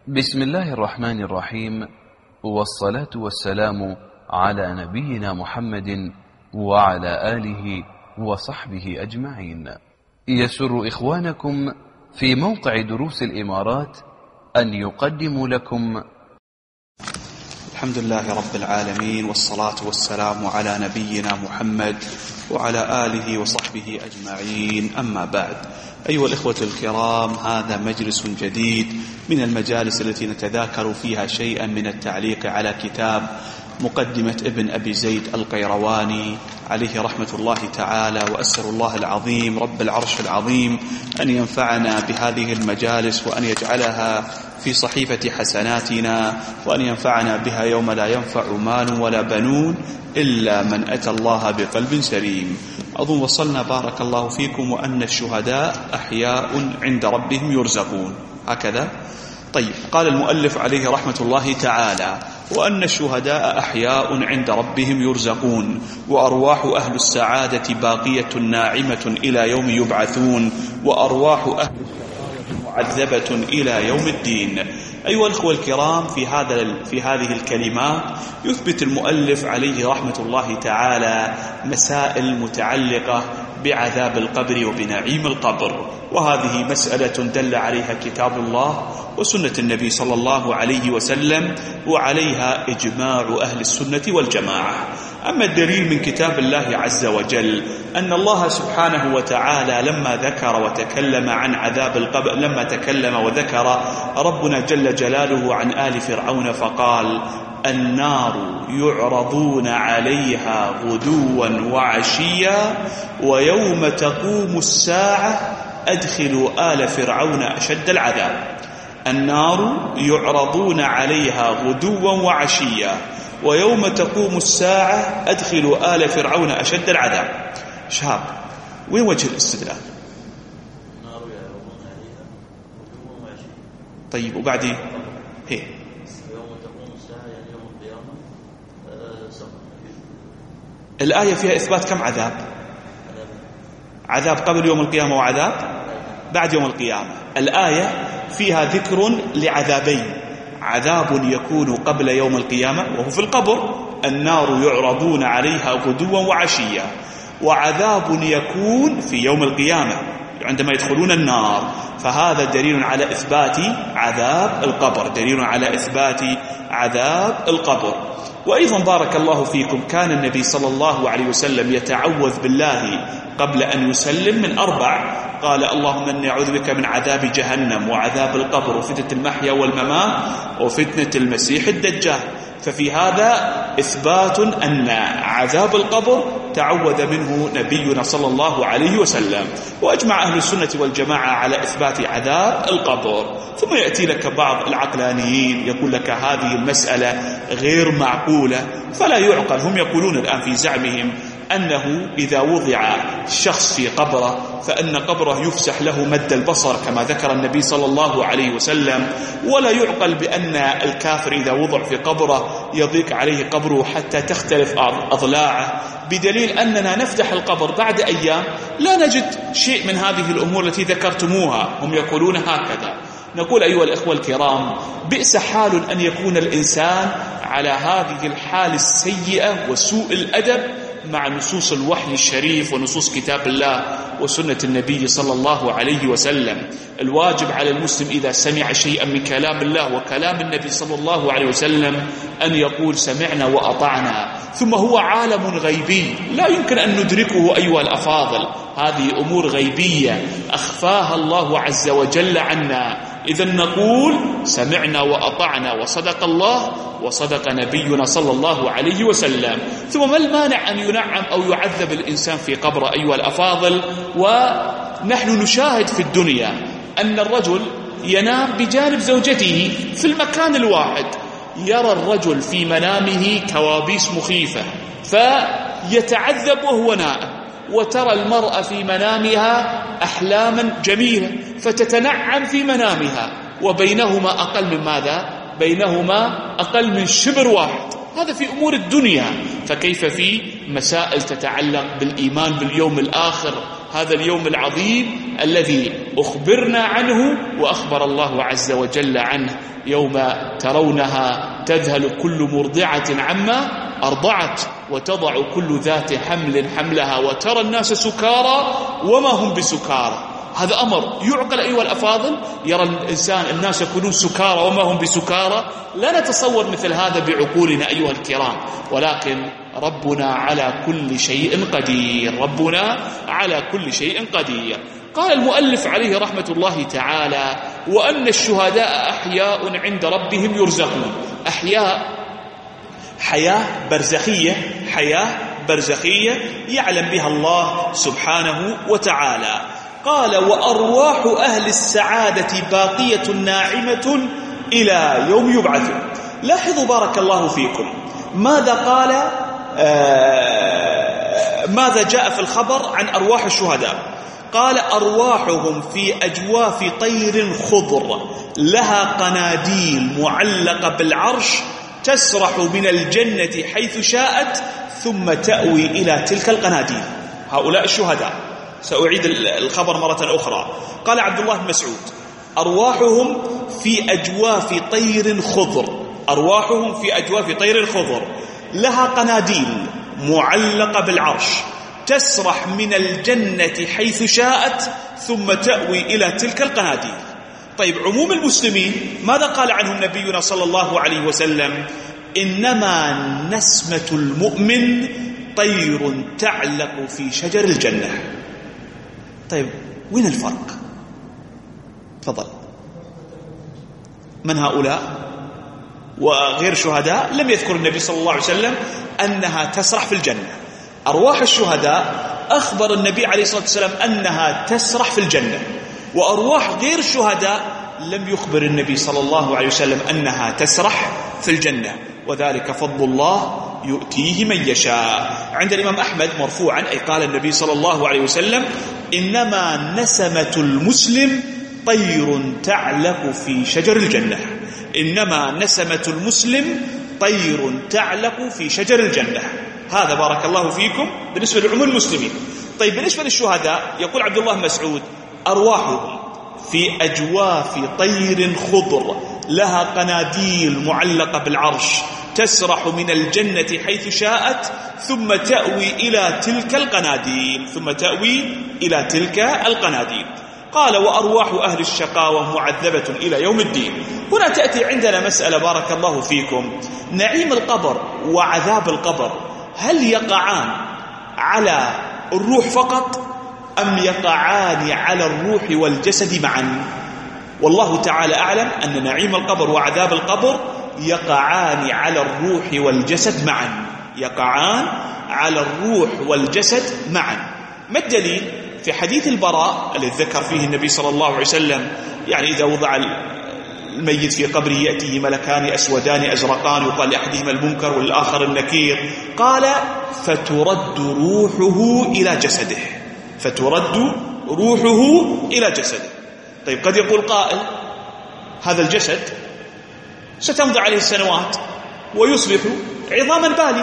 بسم الله الرحمن الرحيم، والصلاة والسلام على نبينا محمد وعلى آله وصحبه أجمعين. يسر إخوانكم في موقع دروس الإمارات أن يقدموا لكم الحمد لله رب العالمين، والصلاة والسلام على نبينا محمد وعلى آله وصحبه أجمعين. أما بعد، أيها الإخوة الكرام، هذا مجلس جديد من المجالس التي نتذاكر فيها شيئا من التعليق على كتاب مقدمة ابن أبي زيد القيرواني عليه رحمة الله تعالى. وأسأل الله العظيم رب العرش العظيم أن ينفعنا بهذه المجالس، وأن يجعلها في صحيفة حسناتنا، وأن ينفعنا بها يوم لا ينفع مال ولا بنون إلا من أتى الله بقلب سليم. أظن وصلنا بارك الله فيكم وأن الشهداء أحياء عند ربهم يرزقون، هكذا. طيب، قال المؤلف عليه رحمة الله تعالى: وأن الشهداء أحياء عند ربهم يرزقون، وأرواح أهل السعادة باقية ناعمة إلى يوم يبعثون، وأرواح أهل الشقاوة معذبة إلى يوم الدين. أيها الأخوة الكرام، في هذه الكلمات يثبت المؤلف عليه رحمة الله تعالى مسائل متعلقة بعذاب القبر وبنعيم القبر، وهذه مسألة دل عليها كتاب الله وسنة النبي صلى الله عليه وسلم، وعليها إجماع أهل السنة والجماعة. أما الدليل من كتاب الله عز وجل أن الله سبحانه وتعالى لما ذكر وتكلم عن عذاب القبر، لما تكلم وذكر ربنا جل جلاله عن آل فرعون فقال: النار يعرضون عليها غدوا وعشيا ويوم تقوم الساعة أدخلوا آل فرعون أشد العذاب. النار يعرضون عليها غدوا وعشيا ويوم تقوم الساعة أدخلوا آل فرعون أشد العذاب. شهاب، وين وجه الاستدلال؟ طيب، وبعدين هي الآية فيها إثبات كم عذاب؟ عذاب قبل يوم القيامة وعذاب بعد يوم القيامة. الآية فيها ذكر لعذابين: عذاب يكون قبل يوم القيامة وهو في القبر، النار يعرضون عليها غدوا وعشيا، وعذاب يكون في يوم القيامة عندما يدخلون النار. فهذا دليل على إثبات عذاب القبر، دليل على إثبات عذاب القبر. وأيضا بارك الله فيكم، كان النبي صلى الله عليه وسلم يتعوذ بالله قبل أن يسلم من 4: قال: اللهم إني أعوذ بك من عذاب جهنم وعذاب القبر وفتنة المحيا والممات وفتنة المسيح الدجال. ففي هذا إثبات أن عذاب القبر تعوذ منه نبينا صلى الله عليه وسلم. وأجمع أهل السنة والجماعة على إثبات عذاب القبر. ثم يأتي لك بعض العقلانيين يقول لك هذه المسألة غير معقولة فلا يعقل. هم يقولون الآن في زعمهم أنه إذا وضع الشخص في قبره فإن قبره يفسح له مد البصر كما ذكر النبي صلى الله عليه وسلم، ولا يعقل بأن الكافر إذا وضع في قبره يضيق عليه قبره حتى تختلف أضلاعه، بدليل أننا نفتح القبر بعد أيام لا نجد شيء من هذه الأمور التي ذكرتموها. هم يقولون هكذا. نقول أيها الإخوة الكرام، بئس حال أن يكون الإنسان على هذه الحال السيئة وسوء الأدب مع نصوص الوحي الشريف ونصوص كتاب الله وسنة النبي صلى الله عليه وسلم. الواجب على المسلم إذا سمع شيئا من كلام الله وكلام النبي صلى الله عليه وسلم أن يقول سمعنا وأطعنا. ثم هو عالم غيبي لا يمكن أن ندركه أيها الأفاضل، هذه أمور غيبية أخفاها الله عز وجل عنا. إذن نقول سمعنا وأطعنا، وصدق الله وصدق نبينا صلى الله عليه وسلم. ثم ما المانع أن ينعم أو يعذب الإنسان في قبره أيها الأفاضل؟ ونحن نشاهد في الدنيا أن الرجل ينام بجانب زوجته في المكان الواحد، يرى الرجل في منامه كوابيس مخيفة فيتعذب وهو نائم، وترى المرأة في منامها أحلاما جميلة فتتنعم في منامها، وبينهما أقل من ماذا؟ بينهما أقل من شبر واحد. هذا في أمور الدنيا، فكيف في مسائل تتعلق بالإيمان باليوم الآخر هذا اليوم العظيم الذي أخبرنا عنه وأخبر الله عز وجل عنه: يوم ترونها تذهل كل مرضعة عما أرضعت وتضع كل ذات حمل حملها وترى الناس سكارى وما هم بسكارى. هذا أمر يعقل أيها الأفاضل؟ يرى الإنسان الناس يكونون سكارى وما هم بسكارى؟ لا نتصور مثل هذا بعقولنا أيها الكرام، ولكن ربنا على كل شيء قدير، ربنا على كل شيء قدير. قال المؤلف عليه رحمة الله تعالى: وأن الشهداء أحياء عند ربهم يرزقون. أحياء، حياة برزخية، حياة برزخية يعلم بها الله سبحانه وتعالى. قال: وأرواح أهل السعادة باقية ناعمة إلى يوم يبعثون. لاحظوا بارك الله فيكم ماذا قال، ماذا جاء في الخبر عن أرواح الشهداء. قال: أرواحهم في أجواف طير خضر لها قناديل معلقة بالعرش تسرح من الجنة حيث شاءت ثم تأوي إلى تلك القناديل. هؤلاء الشهداء. سأعيد الخبر مرة أخرى. قال عبد الله بن مسعود: أرواحهم في أجواف طير خضر، أرواحهم في أجواف طير خضر لها قناديل معلقة بالعرش تسرح من الجنة حيث شاءت ثم تأوي إلى تلك القناديل. طيب، عموم المسلمين ماذا قال عنهم نبينا صلى الله عليه وسلم؟ إنما نسمة المؤمن طير تعلق في شجر الجنة. طيب، وين الفرق؟ تفضل. من هؤلاء وغير شهداء لم يذكر النبي صلى الله عليه وسلم أنها تسرح في الجنة. أرواح الشهداء أخبر النبي عليه الصلاة والسلام أنها تسرح في الجنة، وأرواح غير الشهداء لم يخبر النبي صلى الله عليه وسلم أنها تسرح في الجنة، وذلك فضل الله يؤتيه من يشاء. عند الإمام أحمد مرفوعا، أي قال النبي صلى الله عليه وسلم: إنما نسمة المسلم طير تعلق في شجر الجنة. إنما نسمة المسلم طير تعلق في شجر الجنة. هذا بارك الله فيكم بالنسبة لعموم المسلمين. طيب، بالنسبة للشهداء يقول عبد الله بن مسعود: أرواحهم في أجواف طير خضر لها قناديل معلقة بالعرش تسرح من الجنة حيث شاءت ثم تأوي إلى تلك القناديل، ثم تأوي إلى تلك القناديل. قال: وأرواح أهل الشقاوة معذبة إلى يوم الدين. هنا تأتي عندنا مسألة بارك الله فيكم: نعيم القبر وعذاب القبر هل يقعان على الروح فقط أم يقعان على الروح والجسد معا؟ والله تعالى أعلم أن نعيم القبر وعذاب القبر يقعان على الروح والجسد معا، يقعان على الروح والجسد معا. ما الدليل؟ في حديث البراء الذي ذكر فيه النبي صلى الله عليه وسلم، يعني إذا وضع الميت في قبره يأتيه ملكان أسودان أزرقان يقال لأحدهما المنكر والآخر النكير. قال: فترد روحه إلى جسده، فترد روحه إلى جسده. طيب، قد يقول قائل: هذا الجسد ستمضي عليه السنوات ويصبح عظاما بالي،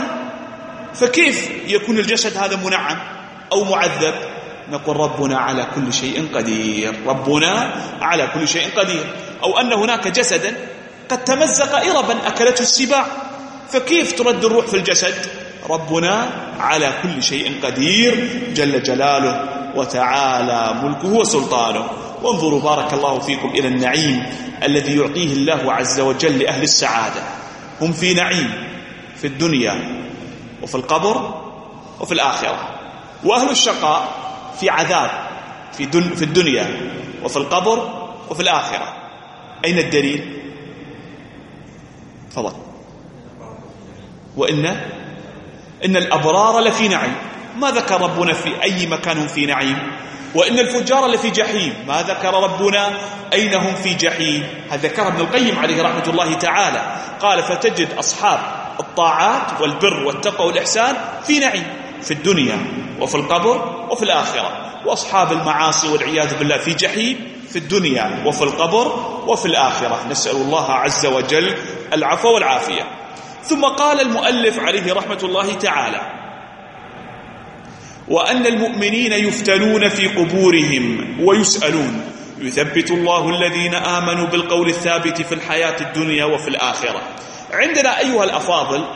فكيف يكون الجسد هذا منعم أو معذب؟ نقول: ربنا على كل شيء قدير، ربنا على كل شيء قدير. أو أن هناك جسدا قد تمزق إربا أكلته السباع، فكيف ترد الروح في الجسد؟ ربنا على كل شيء قدير جل جلاله وتعالى ملكه وسلطانه. وانظروا بارك الله فيكم إلى النعيم الذي يعطيه الله عز وجل لأهل السعادة. هم في نعيم في الدنيا وفي القبر وفي الآخرة، وأهل الشقاء في عذاب في الدنيا وفي القبر وفي الآخرة. أين الدليل؟ تفضل. وإن الأبرار لفي نعيم. ما ذكر ربنا في أي مكان هم في نعيم؟ وإن الفجار لفي جحيم. ما ذكر ربنا أين هم في جحيم؟ هذا ذكر ابن القيم عليه رحمة الله تعالى. قال: فتجد أصحاب الطاعات والبر والتقوى والإحسان في نعيم في الدنيا وفي القبر وفي الآخرة، وأصحاب المعاصي والعياذ بالله في جحيم في الدنيا وفي القبر وفي الآخرة. نسأل الله عز وجل العفو والعافية. ثم قال المؤلف عليه رحمة الله تعالى: وأن المؤمنين يفتنون في قبورهم ويسألون يثبت الله الذين آمنوا بالقول الثابت في الحياة الدنيا وفي الآخرة. عندنا أيها الأفاضل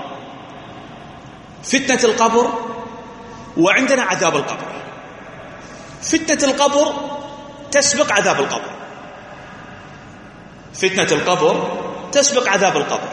فتنة القبر وعندنا عذاب القبر. فتنة القبر تسبق عذاب القبر، فتنة القبر تسبق عذاب القبر.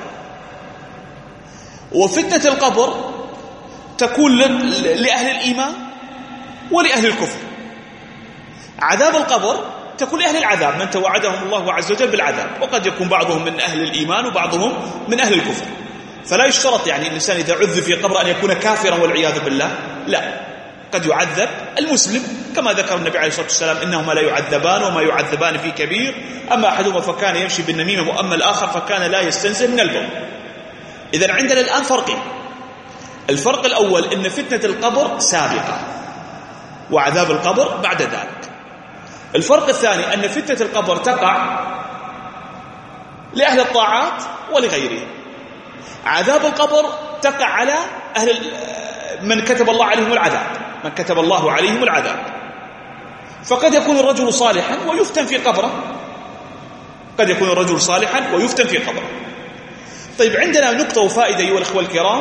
وفتنة القبر تكون لأهل الإيمان ولأهل الكفر. عذاب القبر تكون لأهل العذاب، من توعدهم الله عز وجل بالعذاب، وقد يكون بعضهم من أهل الإيمان وبعضهم من أهل الكفر. فلا يشترط يعني الإنسان إذا عذب في قبر أن يكون كافرا والعياذ بالله، لا، قد يعذب المسلم كما ذكر النبي عليه الصلاة والسلام إنهما لا يعذبان وما يعذبان في كبير، أما أحدهما فكان يمشي بالنميمة وأما الآخر فكان لا يستنزه من البول. إذن عندنا الآن فرقين. الفرق الأول إن فتنة القبر سابقة وعذاب القبر بعد ذلك. الفرق الثاني أن فتنة القبر تقع لأهل الطاعات ولغيرهم. عذاب القبر تقع على أهل من كتب الله عليهم العذاب، من كتب الله عليهم العذاب. فقد يكون الرجل صالحا ويفتن في قبره، قد يكون الرجل صالحا ويفتن في قبره. طيب عندنا نقطة وفائدة أيها الأخوة الكرام،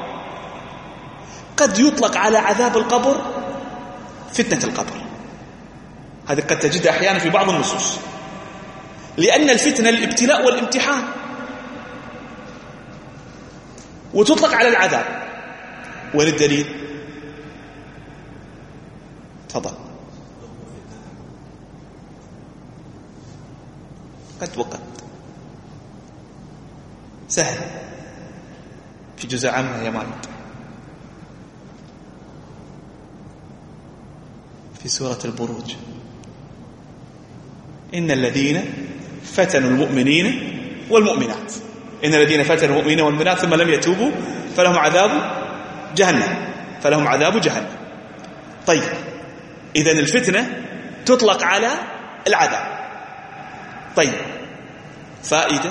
قد يطلق على عذاب القبر فتنة القبر، هذه قد تجدها أحيانا في بعض النصوص، لأن الفتنة الابتلاء والامتحان، وتطلق على العذاب. وين الدليل؟ تفضل. قد وقت سهل في جزء عامة يا مالك في سورة البروج، إن الذين فتنوا المؤمنين والمؤمنات، إن الذين فتنوا المؤمنين والمؤمنات ثم لم يتوبوا فلهم عذاب جهنم، فلهم عذاب جهنم. طيب إذن الفتنة تطلق على العذاب. طيب فائدة،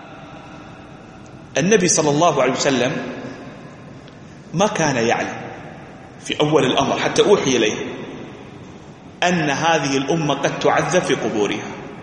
النبي صلى الله عليه وسلم ما كان يعلم في أول الأمر حتى أوحي إليه أن هذه الأمة قد تعذب في قبورها،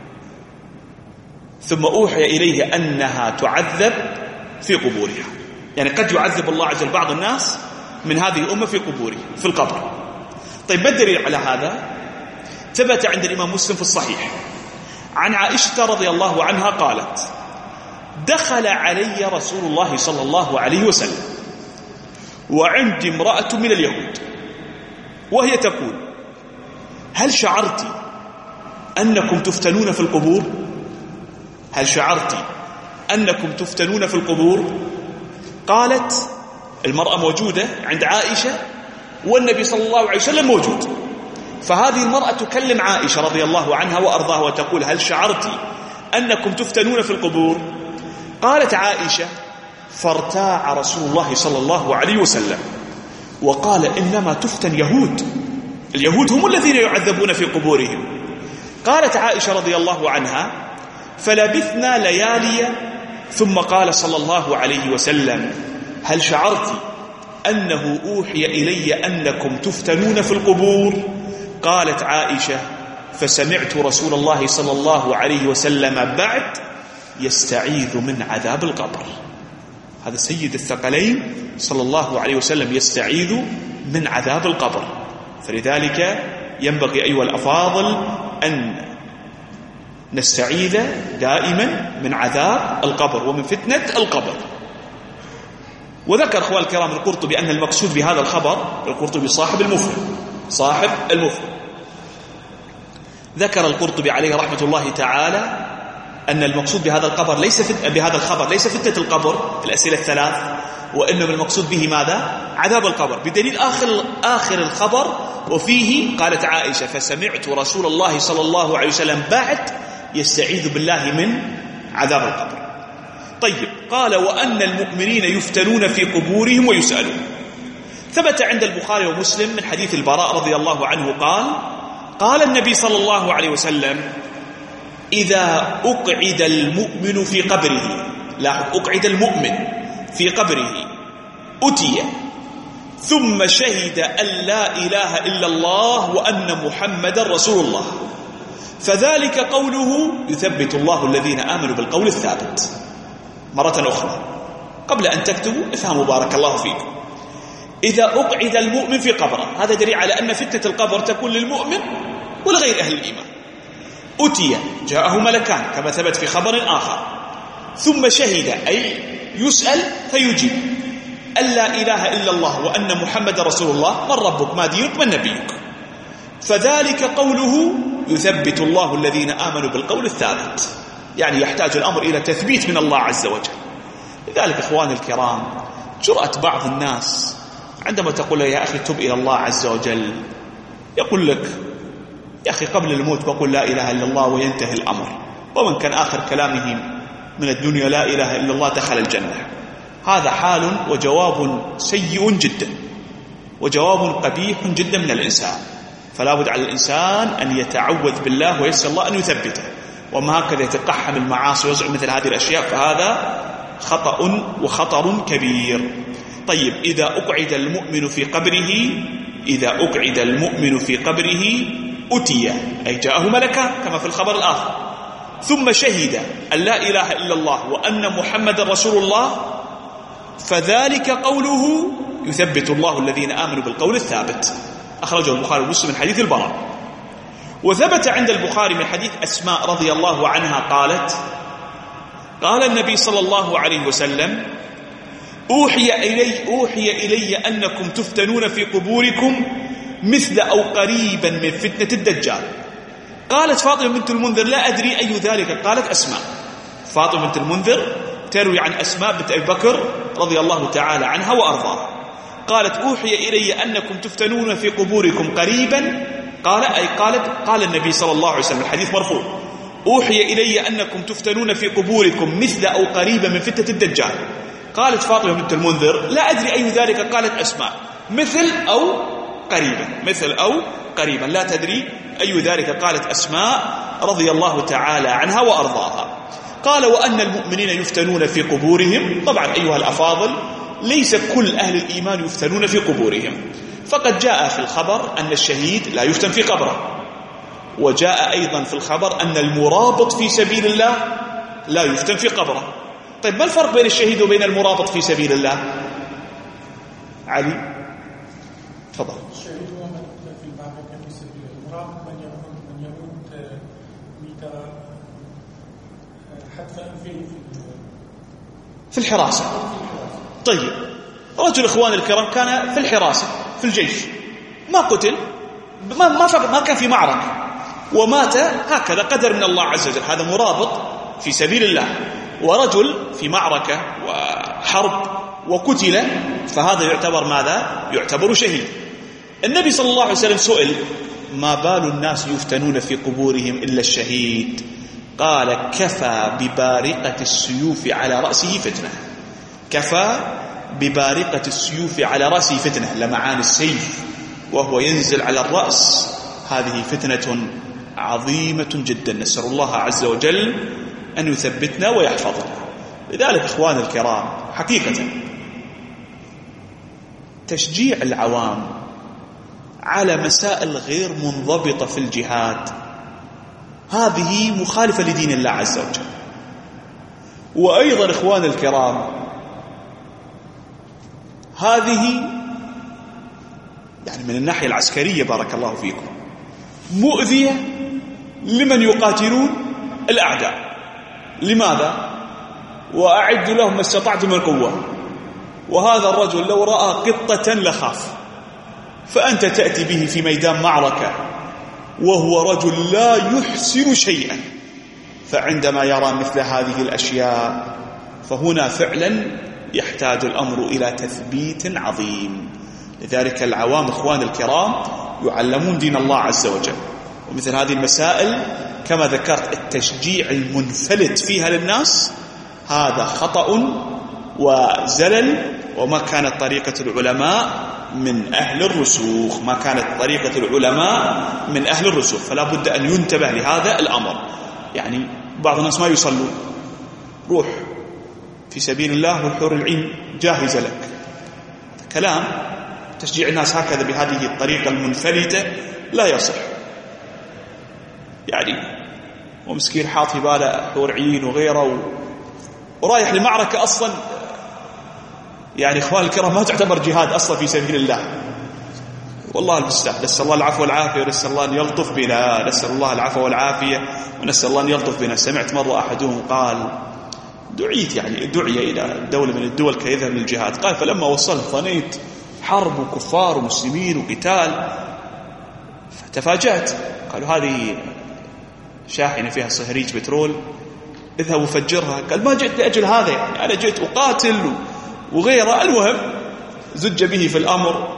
ثم أوحي إليه أنها تعذب في قبورها، يعني قد يعذب الله عز وجل بعض الناس من هذه الأمة في قبورها في القبر. طيب ما الدليل على هذا؟ ثبت عند الإمام مسلم في الصحيح عن عائشة رضي الله عنها قالت: دخل علي رسول الله صلى الله عليه وسلم وعندي امرأة من اليهود وهي تقول: هل شعرت أنكم تفتنون في القبور؟ هل شعرت أنكم تفتنون في القبور؟ قالت المرأة موجودة عند عائشة والنبي صلى الله عليه وسلم موجود، فهذه المرأة تكلم عائشة رضي الله عنها وأرضاها وتقول: هل شعرت أنكم تفتنون في القبور؟ قالت عائشة: فارتاع رسول الله صلى الله عليه وسلم وقال: إنما تفتن يهود، اليهود هم الذين يعذبون في قبورهم. قالت عائشة رضي الله عنها: فلبثنا ليالي ثم قال صلى الله عليه وسلم: هل شعرت أنه أوحي إلي أنكم تفتنون في القبور؟ قالت عائشة: فسمعت رسول الله صلى الله عليه وسلم بعد يستعيذ من عذاب القبر. هذا سيد الثقلين صلى الله عليه وسلم يستعيذ من عذاب القبر. فلذلك ينبغي أيها الأفاضل أن نستعيذ دائما من عذاب القبر ومن فتنة القبر. وذكر أخوان الكرام القرطبي أن المقصود بهذا الخبر، القرطبي صاحب المفرد ذكر القرطبي عليه رحمة الله تعالى أن المقصود بهذا الخبر ليس فتنة القبر في الأسئلة الثلاث، وإنما المقصود به ماذا؟ عذاب القبر، بدليل آخر الخبر وفيه قالت عائشة: فسمعت رسول الله صلى الله عليه وسلم بعد يستعيذ بالله من عذاب القبر. طيب قال: وأن المؤمنين يفتنون في قبورهم ويسألون. ثبت عند البخاري ومسلم من حديث البراء رضي الله عنه قال النبي صلى الله عليه وسلم: إذا أقعد المؤمن في قبره، لا أقعد المؤمن في قبره، أتي ثم شهد أن لا إله إلا الله وأن محمدا رسول الله، فذلك قوله يثبت الله الذين آمنوا بالقول الثابت. مرة أخرى قبل أن تكتبوا افهموا بارك الله فيكم. إذا أقعد المؤمن في قبره، هذا دليل على أن فتنة القبر تكون للمؤمن ولغير أهل الإيمان. أتي جاءه ملكان كما ثبت في خبر آخر، ثم شهد أي يسأل فيجيب أن لا إله إلا الله وأن محمد رسول الله، من ربك ما دينك من نبيك، فذلك قوله يثبت الله الذين آمنوا بالقول الثابت. يعني يحتاج الأمر إلى تثبيت من الله عز وجل. لذلك إخواني الكرام جرأة بعض الناس عندما تقول له يا أخي تب إلى الله عز وجل، يقول لك يا أخي قبل الموت بقول لا إله إلا الله وينتهي الأمر، ومن كان آخر كلامه من الدنيا لا إله إلا الله دخل الجنة. هذا حال وجواب سيء جدا وجواب قبيح جدا من الإنسان، فلا بد على الإنسان أن يتعوذ بالله ويسأل الله أن يثبته، وما هكذا يتقحم المعاصي ويزعم مثل هذه الأشياء، فهذا خطأ وخطر كبير. طيب إذا أقعد المؤمن في قبره، إذا أقعد المؤمن في قبره أتي أي جاءه ملكان كما في الخبر الآخر، ثم شهد أن لا إله إلا الله وأن محمد رسول الله، فذلك قوله يثبت الله الذين آمنوا بالقول الثابت. أخرجه البخاري ومسلم من حديث البراء. وثبت عند البخاري من حديث أسماء رضي الله عنها قالت قال النبي صلى الله عليه وسلم أوحي إلي أنكم تفتنون في قبوركم مثل أو قريبا من فتنة الدجال. قالت فاطمة بنت المنذر لا أدري أي ذلك، قالت أسماء. فاطمة بنت المنذر تروي عن أسماء بنت أبي بكر رضي الله تعالى عنها وأرضاها، قالت أوحي إلي أنكم تفتنون في قبوركم قريبا، قال النبي صلى الله عليه وسلم الحديث مرفوع أوحي إلي أنكم تفتنون في قبوركم مثل أو قريبا من فتنة الدجال. قالت فاطمة بنت المنذر لا أدري أي ذلك، قالت أسماء مثل أو قريبا، مثل أو قريبا، لا تدري أي ذلك، قالت أسماء رضي الله تعالى عنها وأرضاها. قال وأن المؤمنين يفتنون في قبورهم. طبعا أيها الأفاضل ليس كل أهل الإيمان يفتنون في قبورهم، فقد جاء في الخبر أن الشهيد لا يفتن في قبره، وجاء أيضا في الخبر أن المرابط في سبيل الله لا يفتن في قبره. طيب ما الفرق بين الشهيد وبين المرابط في سبيل الله؟ علي تفضل. الشهيد هو من في المعركة في سبيل الله، المرابط من يموت ميتة حتى في الحراسة. طيب رجل إخوان الكرام كان في الحراسة في الجيش، ما قتل، ما كان في معركة، ومات هكذا قدر من الله عز وجل، هذا مرابط في سبيل الله. ورجل في معركة وحرب وقتل، فهذا يعتبر ماذا؟ يعتبر شهيد. النبي صلى الله عليه وسلم سئل ما بال الناس يفتنون في قبورهم إلا الشهيد؟ قال كفى ببارقة السيوف على رأسه فتنة. كفى ببارقة السيوف على رأسه فتنة، لمعان السيف وهو ينزل على الرأس، هذه فتنة عظيمة جدا، نسأل الله عز وجل أن يثبتنا ويحفظنا. لذلك إخواني الكرام حقيقة تشجيع العوام على مسائل غير منضبطة في الجهاد هذه مخالفة لدين الله عز وجل. وأيضا إخواني الكرام هذه يعني من الناحية العسكرية بارك الله فيكم مؤذية لمن يقاتلون الأعداء. لماذا؟ وأعدوا لهم ما استطعتم من قوة. وهذا الرجل لو رأى قطة لخاف، فأنت تأتي به في ميدان معركة وهو رجل لا يحسن شيئا، فعندما يرى مثل هذه الأشياء فهنا فعلا يحتاج الأمر إلى تثبيت عظيم. لذلك العوام إخوان الكرام يعلمون دين الله عز وجل، ومثل هذه المسائل كما ذكرت التشجيع المنفلت فيها للناس هذا خطأ وزلل، وما كانت طريقة العلماء من أهل الرسوخ، ما كانت طريقة العلماء من أهل الرسوخ، فلا بد أن ينتبه لهذا الأمر. يعني بعض الناس ما يصلون، روح في سبيل الله والحور العين جاهزة لك، كلام تشجيع الناس هكذا بهذه الطريقة المنفلتة لا يصح. يعني ومسكين حاط في باله حور عين وغيره ورايح لمعركة أصلا يعني إخوان الكرام ما تعتبر جهاد أصلا في سبيل الله. والله المستعان، نسأل الله العفو والعافية ونسأل الله أن يلطف بنا، نسأل الله العفو والعافية ونسأل الله أن يلطف بنا. سمعت مرة أحدهم قال دعيت يعني دعي إلى دولة من الدول كي يذهب للجهاد، قال فلما وصلت ظنيت حرب وكفار ومسلمين وقتال فتفاجأت. قالوا هذه شاحنة فيها صهريج بترول اذهب وفجرها. قال ما جئت لأجل هذا، يعني أنا جئت أقاتل وغيره. المهم زج به في الأمر،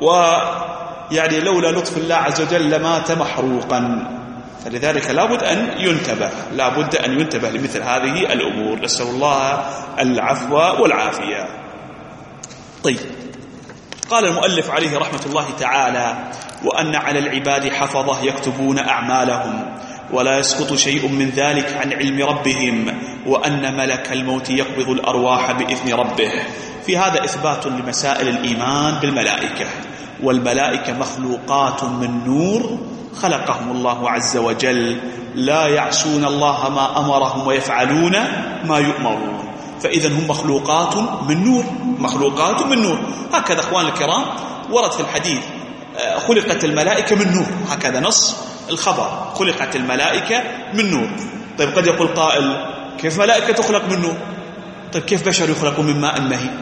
ويعني لولا لطف الله عز وجل لمات محروقا. فلذلك لابد أن ينتبه، لابد أن ينتبه لمثل هذه الأمور. نسأل الله العفو والعافية. طيب، قال المؤلف عليه رحمة الله تعالى: وأن على العباد حفظة يكتبون أعمالهم ولا يسقط شيء من ذلك عن علم ربهم، وأن ملك الموت يقبض الأرواح بإذن ربه. في هذا إثبات لمسائل الإيمان بالملائكة. والملائكة مخلوقات من نور خلقهم الله عز وجل، لا يعصون الله ما أمرهم ويفعلون ما يؤمرون. فإذا هم مخلوقات من نور، مخلوقات من نور. هكذا أخوان الكرام ورد في الحديث خلقت الملائكة من نور، هكذا نص الخبر، خلقت الملائكة من نور. طيب قد يقول قائل كيف ملائكة تخلق من نور؟ طيب كيف بشر يخلق من ماء مهين؟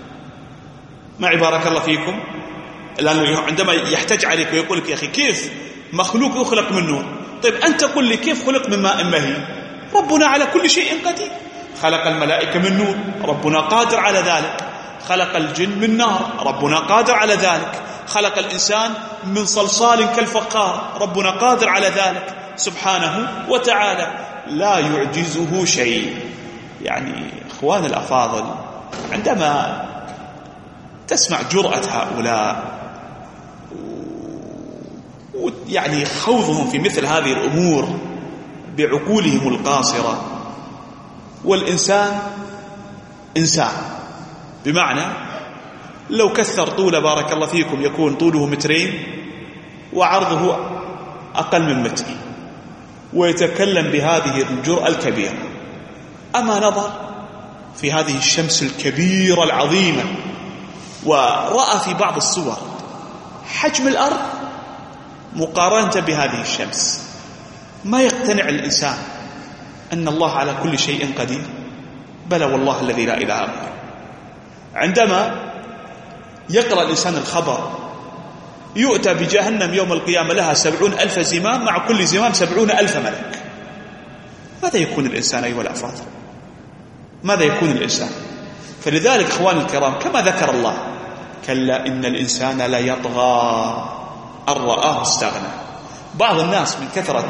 معي بارك الله فيكم. لأنه عندما يحتج عليك ويقول لك يا أخي كيف مخلوق يخلق من نور؟ طيب أنت قل لي كيف خلق من ماء مهين؟ ربنا على كل شيء قدير. خلق الملائكة من نور، ربنا قادر على ذلك. خلق الجن من نار، ربنا قادر على ذلك. خلق الإنسان من صلصال كالفخار، ربنا قادر على ذلك سبحانه وتعالى، لا يعجزه شيء. يعني إخوان الأفاضل، عندما تسمع جرأة هؤلاء يعني خوضهم في مثل هذه الأمور بعقولهم القاصرة، والإنسان إنسان، بمعنى لو كثر طوله بارك الله فيكم يكون طوله 2 متر وعرضه أقل من 1 متر، ويتكلم بهذه الجرأة الكبيرة. أما نظر في هذه الشمس الكبيرة العظيمة ورأى في بعض الصور حجم الأرض مقارنة بهذه الشمس، ما يقتنع الإنسان أن الله على كل شيء قدير؟ بلى والله الذي لا إله إلا هو. عندما يقرأ الإنسان الخبر يؤتى بجهنم يوم القيامة لها 70,000 زمام، مع كل زمام 70,000 ملك. ماذا يكون الإنسان أيها الأفاضل؟ ماذا يكون الإنسان؟ فلذلك إخواني الكرام كما ذكر الله: كلا إن الإنسان لا يطغى أن رآه استغنى. بعض الناس من كثرة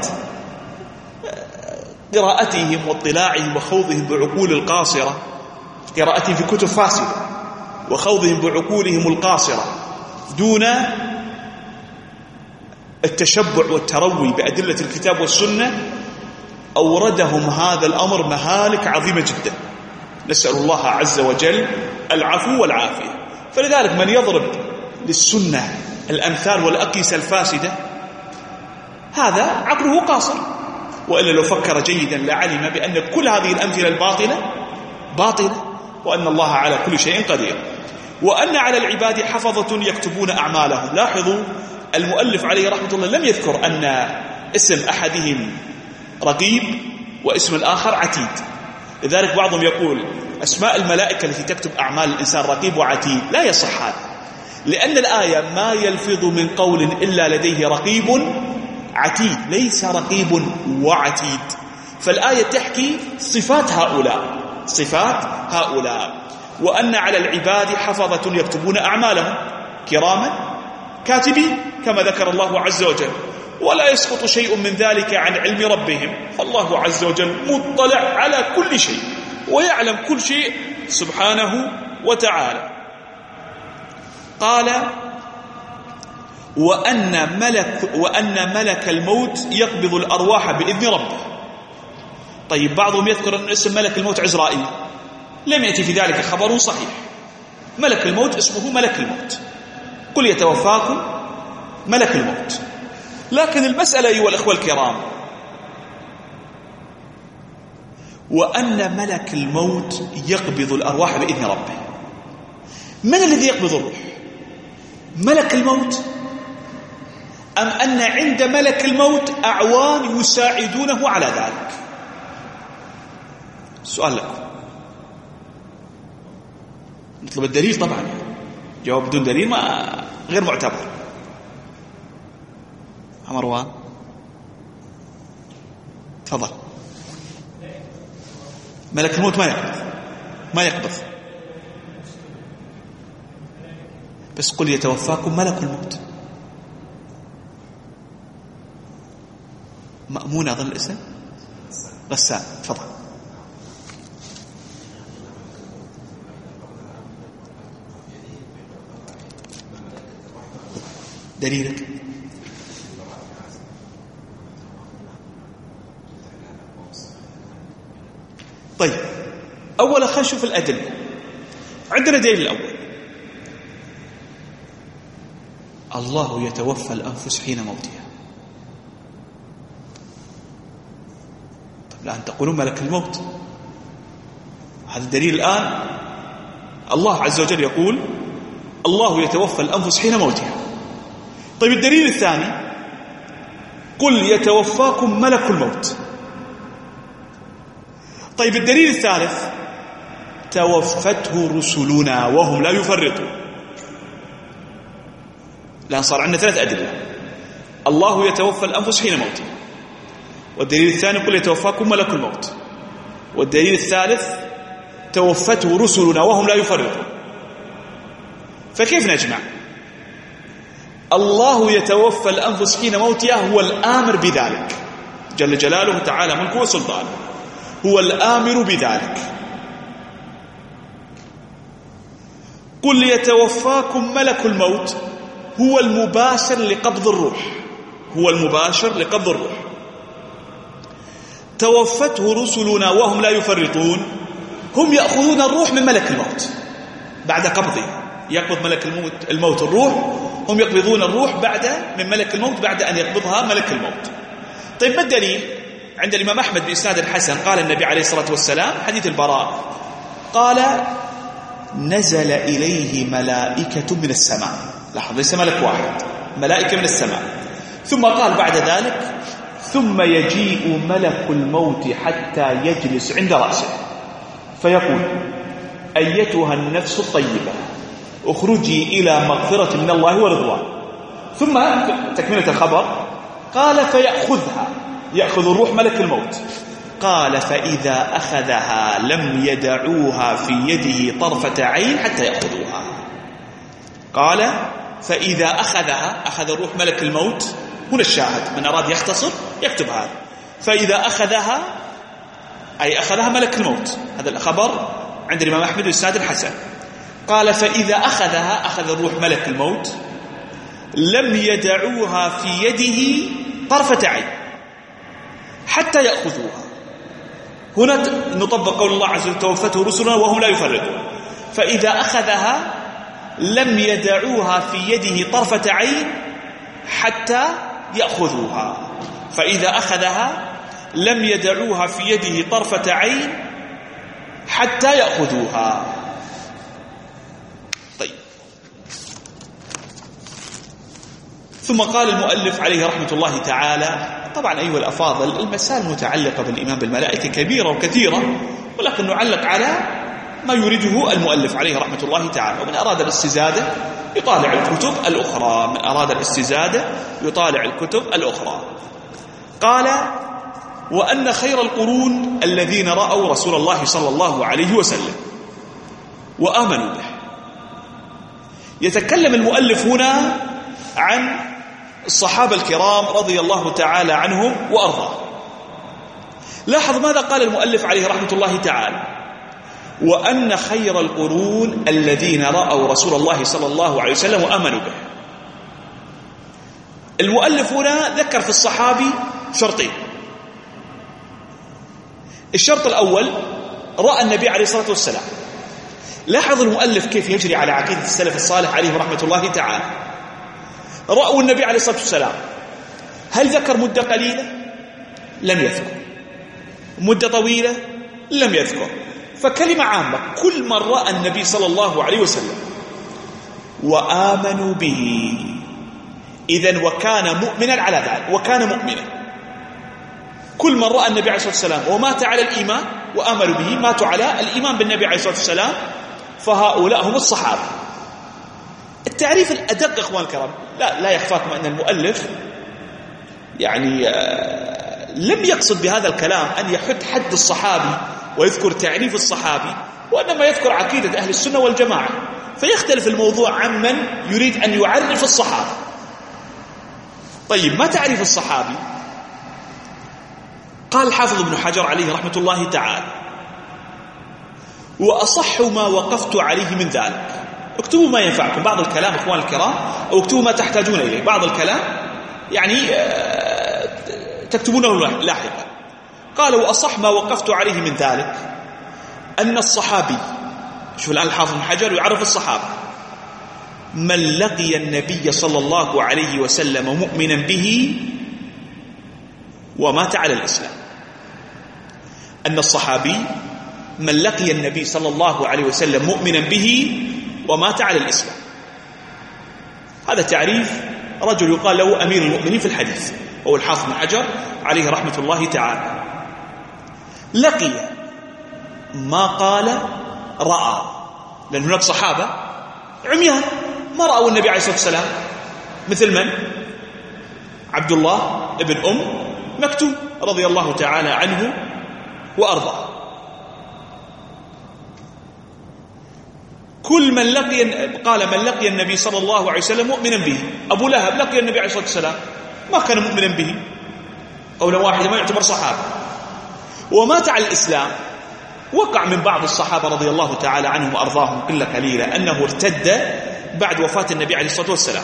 قراءتهم واطلاعهم وخوضهم بعقول القاصرة، قراءتهم في كتب فاسدة وخوضهم بعقولهم القاصرة دون التشبع والتروي بأدلة الكتاب والسنة، أوردهم هذا الأمر مهالك عظيمة جدا. نسأل الله عز وجل العفو والعافية. فلذلك من يضرب للسنة الأمثال والأقيسة الفاسدة هذا عقله قاصر، وإلا لو فكر جيدا لعلم بأن كل هذه الأمثلة الباطلة باطلة، وأن الله على كل شيء قدير. وأن على العباد حفظة يكتبون أعمالهم. لاحظوا المؤلف عليه رحمة الله لم يذكر أن اسم أحدهم رقيب واسم الآخر عتيد. لذلك بعضهم يقول أسماء الملائكة التي تكتب أعمال الإنسان رقيب وعتيد، لا يصح هذا، لأن الآية ما يلفظ من قول إلا لديه رقيب عتيد، ليس رقيب وعتيد. فالآية تحكي صفات هؤلاء، صفات هؤلاء. وأن على العباد حفظة يكتبون أعمالهم كراما كاتبين كما ذكر الله عز وجل، ولا يسقط شيء من ذلك عن علم ربهم. فالله عز وجل مطلع على كل شيء ويعلم كل شيء سبحانه وتعالى. قال: وأن ملك الموت يقبض الأرواح بإذن ربه. طيب بعضهم يذكر أن اسم ملك الموت عزرائيل، لم يأتي في ذلك خبر صحيح. ملك الموت اسمه ملك الموت، قل يتوفاكم ملك الموت. لكن المسألة أيها الأخوة الكرام، وأن ملك الموت يقبض الأرواح بإذن ربه. من الذي يقبض الروح؟ ملك الموت أم أن عند ملك الموت أعوان يساعدونه على ذلك؟ سؤال لكم، نطلب الدليل طبعا، جواب بدون دليل ما غير معتبر. مروان تفضل. ملك الموت ما يقبض، بس قل يتوفاكم ملك الموت. مأمون أظن الاسم، غسان تفضل. دليلك؟ طيب أولا خلينا نشوف الأدلة. عندنا دليل الأول، الله يتوفى الأنفس حين موتها. طب الآن تقولون ملك الموت، هذا الدليل. الآن الله عز وجل يقول الله يتوفى الأنفس حين موتها. طيب الدليل الثاني، قل يتوفاكم ملك الموت. طيب الدليل الثالث، توفته رسلنا وهم لا يفرطون. الآن صار عندنا 3 أدلة، الله يتوفى الأنفس حين موتها، والدليل الثاني قل يتوفاكم ملك الموت، والدليل الثالث توفته رسلنا وهم لا يفرطون. فكيف نجمع؟ الله يتوفى الأنفس حين موتها هو الآمر بذلك جل جلاله تعالى ملكه وسلطانه، هو الآمر بذلك. قل يتوفاكم ملك الموت هو المباشر لقبض الروح، هو المباشر لقبض الروح. توفته رسلنا وهم لا يفرطون، هم يأخذون الروح من ملك الموت بعد قبضه. يقبض ملك الموت الروح، هم يقبضون الروح من ملك الموت بعد أن يقبضها ملك الموت. طيب ما الدليل؟ عند الإمام أحمد بإسناد الحسن قال النبي عليه الصلاة والسلام، حديث البراء، قال نزل إليه ملائكة من السماء. لاحظ، ليس ملك واحد، ملائكة من السماء. ثم قال بعد ذلك ثم يجيء ملك الموت حتى يجلس عند رأسه فيقول أيتها النفس الطيبة اخرجي إلى مغفرة من الله ورضوان. ثم تكملة الخبر قال فيأخذها، يأخذ الروح ملك الموت. قال فإذا أخذها لم يدعوها في يده طرفة عين حتى يأخذوها. قال فإذا أخذها، أخذ الروح ملك الموت. هنا الشاهد، من أراد يختصر يكتب هذا. فإذا أخذها أي أخذها ملك الموت، هذا الخبر عند الإمام أحمد بإسناد الحسن. قال فإذا أخذها، أخذ الروح ملك الموت، لم يدعوها في يده طرفة عين حتى يأخذوها. هنا نطبق قول الله عز وجل توفته رسلنا وهم لا يفرطون. فإذا أخذها لم يدعوها في يده طرفة عين حتى يأخذوها. فإذا أخذها لم يدعوها في يده طرفة عين حتى يأخذوها. طيب، ثم قال المؤلف عليه رحمة الله تعالى، طبعا أيها الأفاضل المسائل المتعلقة بالإيمان بالملائكة كبيرة وكثيرة، ولكن نعلق على ما يريده المؤلف عليه رحمة الله تعالى. ومن أراد الاستزادة يطالع الكتب الأخرى، من أراد الاستزادة يطالع الكتب الأخرى. قال وأن خير القرون الذين رأوا رسول الله صلى الله عليه وسلم وآمنوا به. يتكلم المؤلف هنا عن الصحابة الكرام رضي الله تعالى عنهم وأرضاهم. لاحظ ماذا قال المؤلف عليه رحمة الله تعالى، وأن خير القرون الذين رأوا رسول الله صلى الله عليه وسلم وآمنوا به. المؤلف هنا ذكر في الصحابي شرطين. الشرط الأول رأى النبي عليه الصلاة والسلام. لاحظ المؤلف كيف يجري على عقيدة السلف الصالح عليه رحمة الله تعالى. رأوا النبي عليه الصلاة والسلام، هل ذكر مدة قليلة؟ لم يذكر. مدة طويلة؟ لم يذكر. فكلمة عامة، كل من رأى النبي صلى الله عليه وسلم وآمنوا به، إذن وكان مؤمنا على ذلك، وكان مؤمنا. كل من رأى النبي عليه الصلاة والسلام ومات على الإيمان وآمنوا به، ماتوا على الإيمان بالنبي عليه الصلاة والسلام، فهؤلاء هم الصحابة. التعريف الأدق إخوان الكرام، لا يخفاكم أن المؤلف يعني لم يقصد بهذا الكلام أن يحد حد الصحابي ويذكر تعريف الصحابي، وإنما يذكر عقيدة أهل السنة والجماعة، فيختلف الموضوع عمن يريد أن يعرف الصحابة. طيب، ما تعريف الصحابي؟ قال الحافظ ابن حجر عليه رحمة الله تعالى: وأصح ما وقفت عليه من ذلك. اكتبوا ما ينفعكم، بعض الكلام اخوان الكرام، او اكتبوا ما تحتاجون اليه. بعض الكلام يعني تكتبونه لاحقا. قال: وأصح ما وقفت عليه من ذلك أن الصحابي، شوف الآن الحافظ ابن حجر يعرف الصحابة، من لقي النبي صلى الله عليه وسلم مؤمنا به ومات على الإسلام. أن الصحابي من لقي النبي صلى الله عليه وسلم مؤمنا به ومات على الإسلام. هذا تعريف رجل يقال له أمير المؤمنين في الحديث، هو الحافظ ابن حجر عليه رحمة الله تعالى. لقي ما قال رأى، لأن هناك صحابة عميان ما رأوا النبي عليه الصلاة والسلام، مثل من؟ عبد الله ابن مكتوم رضي الله تعالى عنه وأرضاه. كل من قال من لقي النبي صلى الله عليه وسلم مؤمنا به. أبو لهب لقي النبي عليه الصلاة والسلام ما كان مؤمنا به، قولا واحدا ما يعتبر صحابة، ومات على الإسلام. وقع من بعض الصحابة رضي الله تعالى عنهم وأرضاهم قلة قليلة أنه ارتد بعد وفاة النبي عليه الصلاة والسلام،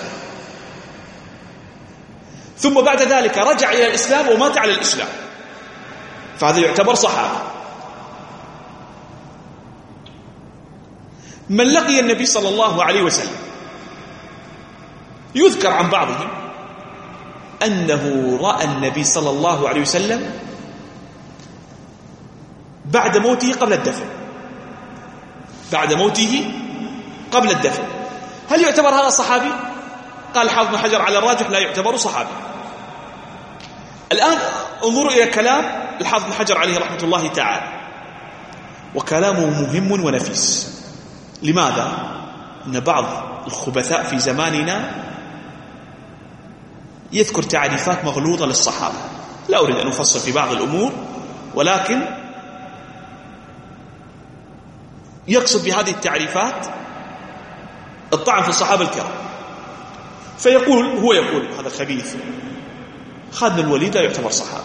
ثم بعد ذلك رجع إلى الإسلام ومات على الإسلام، فهذا يعتبر صحابة. من لقي النبي صلى الله عليه وسلم يذكر عن بعضهم أنه رأى النبي صلى الله عليه وسلم بعد موته قبل الدفن، بعد موته قبل الدفن. هل يعتبر هذا صحابي؟ قال الحافظ ابن حجر على الراجح لا يعتبر صحابي. الآن انظروا إلى كلام الحافظ ابن حجر عليه رحمة الله تعالى، وكلامه مهم ونفيس. لماذا؟ أن بعض الخبثاء في زماننا يذكر تعريفات مغلوطة للصحابة. لا أريد أن أفصل في بعض الأمور، ولكن يقصد بهذه التعريفات الطعن في الصحابة الكرام. هو يقول هذا خبيث: خالد بن الوليد لا يعتبر صحابي،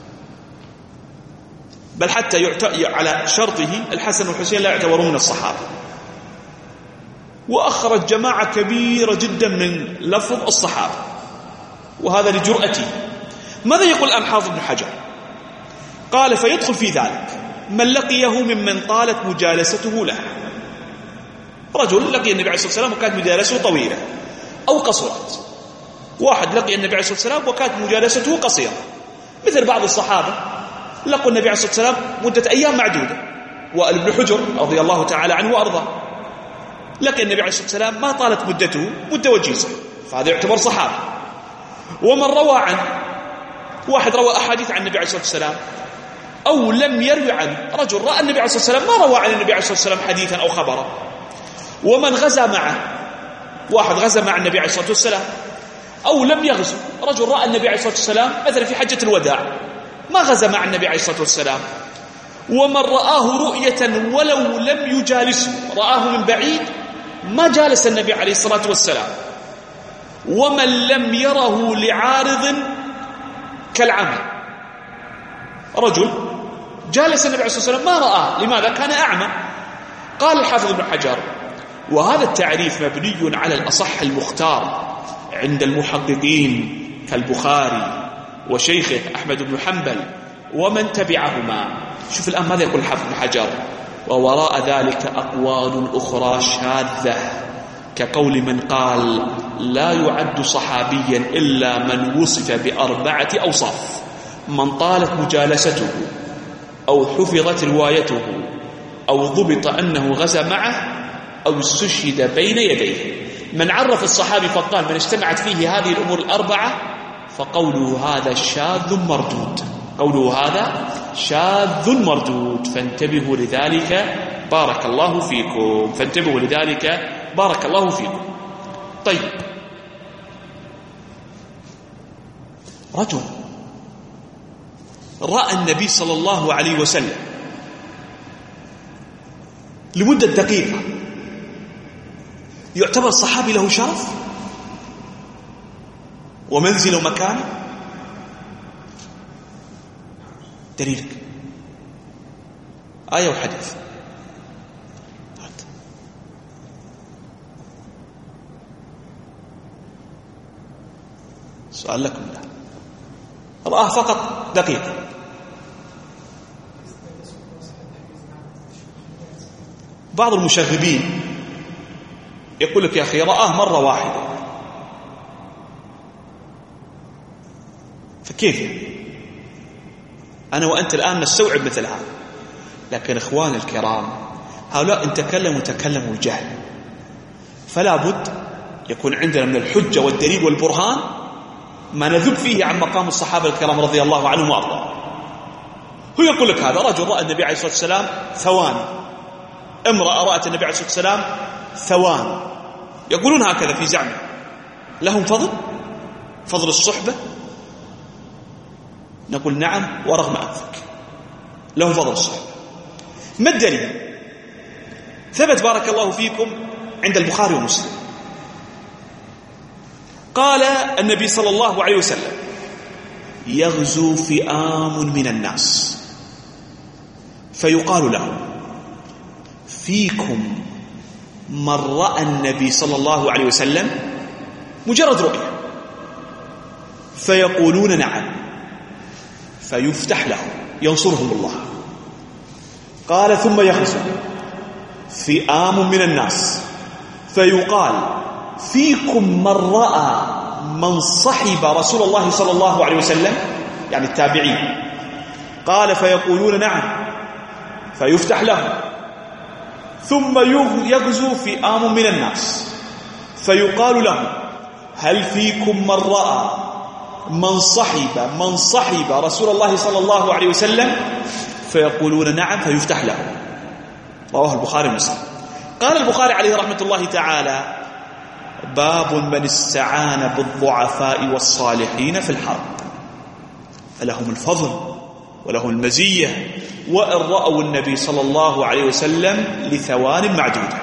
بل حتى على شرطه الحسن والحسين لا يعتبرون من الصحابة. وأخرج جماعة كبيرة جدا من لفظ الصحابة، وهذا لجرأته. ماذا يقول الآن حافظ بن حجر؟ قال: فيدخل في ذلك من لقيه ممن طالت مجالسته له. رجل لقي النبي عليه الصلاة والسلام وكانت مجالسته طويلة أو قصرت. واحد لقي النبي عليه الصلاة والسلام وكانت مجالسته قصيرة، مثل بعض الصحابة لقوا النبي عليه الصلاة والسلام مدة أيام معدودة. وائل بن حجر رضي الله تعالى عنه وأرضاه لقي النبي عليه الصلاة والسلام ما طالت مدته مدة وجيزة، فهذا يعتبر صحابة. ومن روى عنه، واحد روى أحاديث عن النبي عليه الصلاة والسلام أو لم يروي عنه، رجل رأى النبي عليه الصلاة والسلام ما روى عن النبي عليه الصلاة والسلام حديثا أو خبرا. ومن غزا معه، واحد غزا مع النبي عليه الصلاة والسلام أو لم يغزو، رجل رأى النبي عليه الصلاة والسلام مثلا في حجة الوداع ما غزا مع النبي عليه الصلاة والسلام. ومن رآه رؤية ولو لم يجالسه، رآه من بعيد ما جالس النبي عليه الصلاة والسلام. ومن لم يره لعارض كالعمى، رجل جالس النبي عليه الصلاة والسلام ما رآه، لماذا؟ كان أعمى. قال الحافظ ابن حجر: وهذا التعريف مبني على الأصح المختار عند المحققين كالبخاري وشيخه أحمد بن حنبل ومن تبعهما. شوف الآن ماذا يقول الحافظ ابن حجر: ووراء ذلك أقوال أخرى شاذة كقول من قال لا يعد صحابيا إلا من وصف ب4 أوصاف: من طالت مجالسته، أو حفظت روايته، أو ضبط أنه غزا معه، أو استشهد بين يديه. من عرف الصحابي فقال من اجتمعت فيه هذه الأمور ال4 فقوله هذا شاذ مردود، قوله هذا شاذ مردود، فانتبهوا لذلك بارك الله فيكم، فانتبهوا لذلك بارك الله فيكم. طيب، رجل رأى النبي صلى الله عليه وسلم لمدة دقيقة، يعتبر الصحابي له شرف ومنزل ومكان؟ دليلك آية وحديث. سؤال لكم لا. رآه فقط دقيقة. بعض المشغبين يقول لك يا أخي رآه مرة واحدة، فكيف أنا وأنت الآن نستوعب مثل هذا؟ لكن إخوان الكرام، هؤلاء إن تكلموا الجهل، فلا بد يكون عندنا من الحجة والدليل والبرهان ما نذب فيه عن مقام الصحابة الكرام رضي الله عنهم وأرضاهم. هو يقول لك هذا رجل رأى النبي عليه الصلاة والسلام ثواني، امرأة رأت النبي عليه الصلاة والسلام ثواني، يقولون هكذا في زعمه. لهم فضل الصحبة؟ نقول نعم ورغم أنفك لهم فضل الصحبة. ما الدليل؟ ثبت بارك الله فيكم عند البخاري ومسلم، قال النبي صلى الله عليه وسلم يغزو فئام من الناس فيقال لهم فيكم من رأى النبي صلى الله عليه وسلم، مجرد رؤية، فيقولون نعم، فيفتح لهم ينصرهم الله. قال ثم يغزو فئام من الناس فيقال فيكم من رأى من صحب رسول الله صلى الله عليه وسلم، يعني التابعين. قال فيقولون نعم، فيفتح لهم. ثم يغزو فئام من الناس فيقال لهم هل فيكم من رأى من صحب رسول الله صلى الله عليه وسلم؟ فيقولون نعم، فيفتح لهم. رواه البخاري ومسلم. قال البخاري عليه رحمة الله تعالى باب من استعان بالضعفاء والصالحين في الحرب فلهم الفضل ولهم المزية وإن رأوا النبي صلى الله عليه وسلم لثوان معدودة.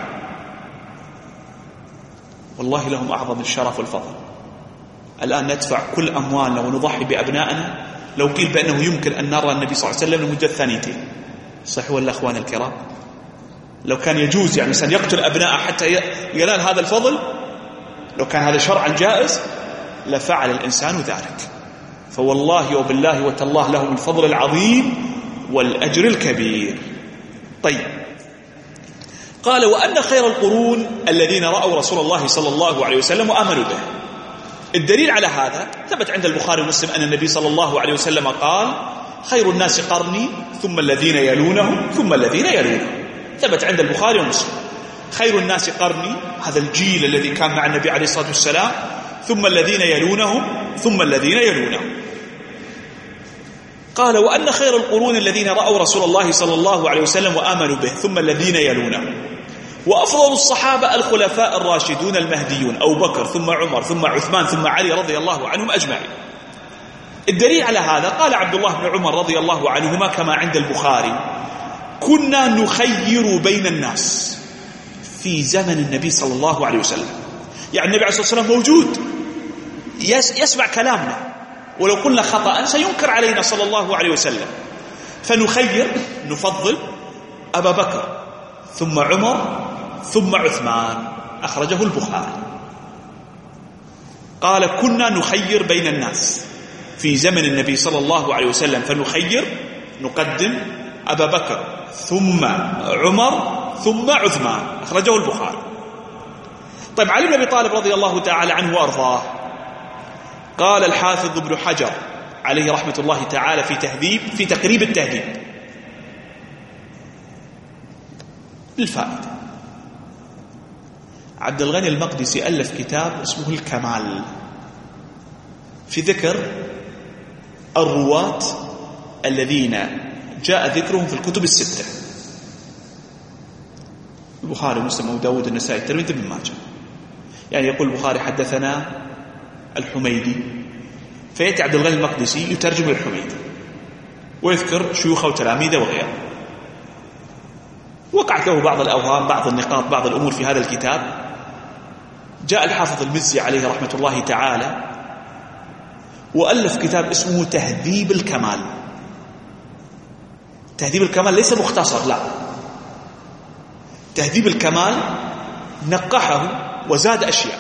والله لهم أعظم الشرف والفضل. الآن ندفع كل أموالنا ونضحي بأبنائنا لو قيل بأنه يمكن أن نرى النبي صلى الله عليه وسلم لمدة ثانيتين. صح ولا أخوان الكرام؟ لو كان يجوز يعني الإنسان يقتل أبناءه حتى ينال هذا الفضل، لو كان هذا شرعا جائز لفعل الإنسان ذلك. فوالله وبالله وتالله لهم الفضل العظيم والأجر الكبير. طيب، قال وأن خير القرون الذين رأوا رسول الله صلى الله عليه وسلم وآمنوا به. الدليل على هذا ثبت عند البخاري ومسلم أن النبي صلى الله عليه وسلم قال خير الناس قرني ثم الذين يلونهم ثم الذين يلونهم. ثبت عند البخاري ومسلم خير الناس قرني، هذا الجيل الذي كان مع النبي عليه الصلاة والسلام، ثم الذين يلونهم ثم الذين يلونهم. قال وأن خير القرون الذين رأوا رسول الله صلى الله عليه وسلم وآمنوا به ثم الذين يلونهم. وأفضل الصحابة الخلفاء الراشدون المهديون أبو بكر ثم عمر ثم عثمان ثم علي رضي الله عنهم أجمعين. الدليل على هذا قال عبد الله بن عمر رضي الله عنهما كما عند البخاري كنا نخير بين الناس في زمن النبي صلى الله عليه وسلم. يعني النبي عليه الصلاة والسلام موجود يسمع كلامنا، ولو قلنا خطأ سينكر علينا صلى الله عليه وسلم، فنخير نفضل أبا بكر ثم عمر ثم عثمان. أخرجه البخاري. قال كنا نخير بين الناس في زمن النبي صلى الله عليه وسلم، فنخير نقدم أبا بكر ثم عمر ثم عثمان، أخرجه البخاري. طيب علي بن أبي طالب رضي الله تعالى عنه وأرضاه، قال الحافظ ابن حجر عليه رحمة الله تعالى في تقريب التهذيب للفائدة: عبد الغني المقدسي ألف كتاب اسمه الكمال في ذكر الرواة الذين جاء ذكرهم في الكتب الستة: البخاري ومسلم وداود النسائي الترمذي بن ماجه. يعني يقول البخاري حدثنا الحميدي، فيأتي عبد الغني المقدسي يترجم الحميدي ويذكر شيوخه وتلاميذه وغيره. وقعت له بعض الأوهام، بعض النقاط، بعض الأمور في هذا الكتاب. جاء الحافظ المزي عليه رحمة الله تعالى وألف كتاب اسمه تهذيب الكمال. تهذيب الكمال ليس مختصر، لا، تهذيب الكمال نقحه وزاد أشياء.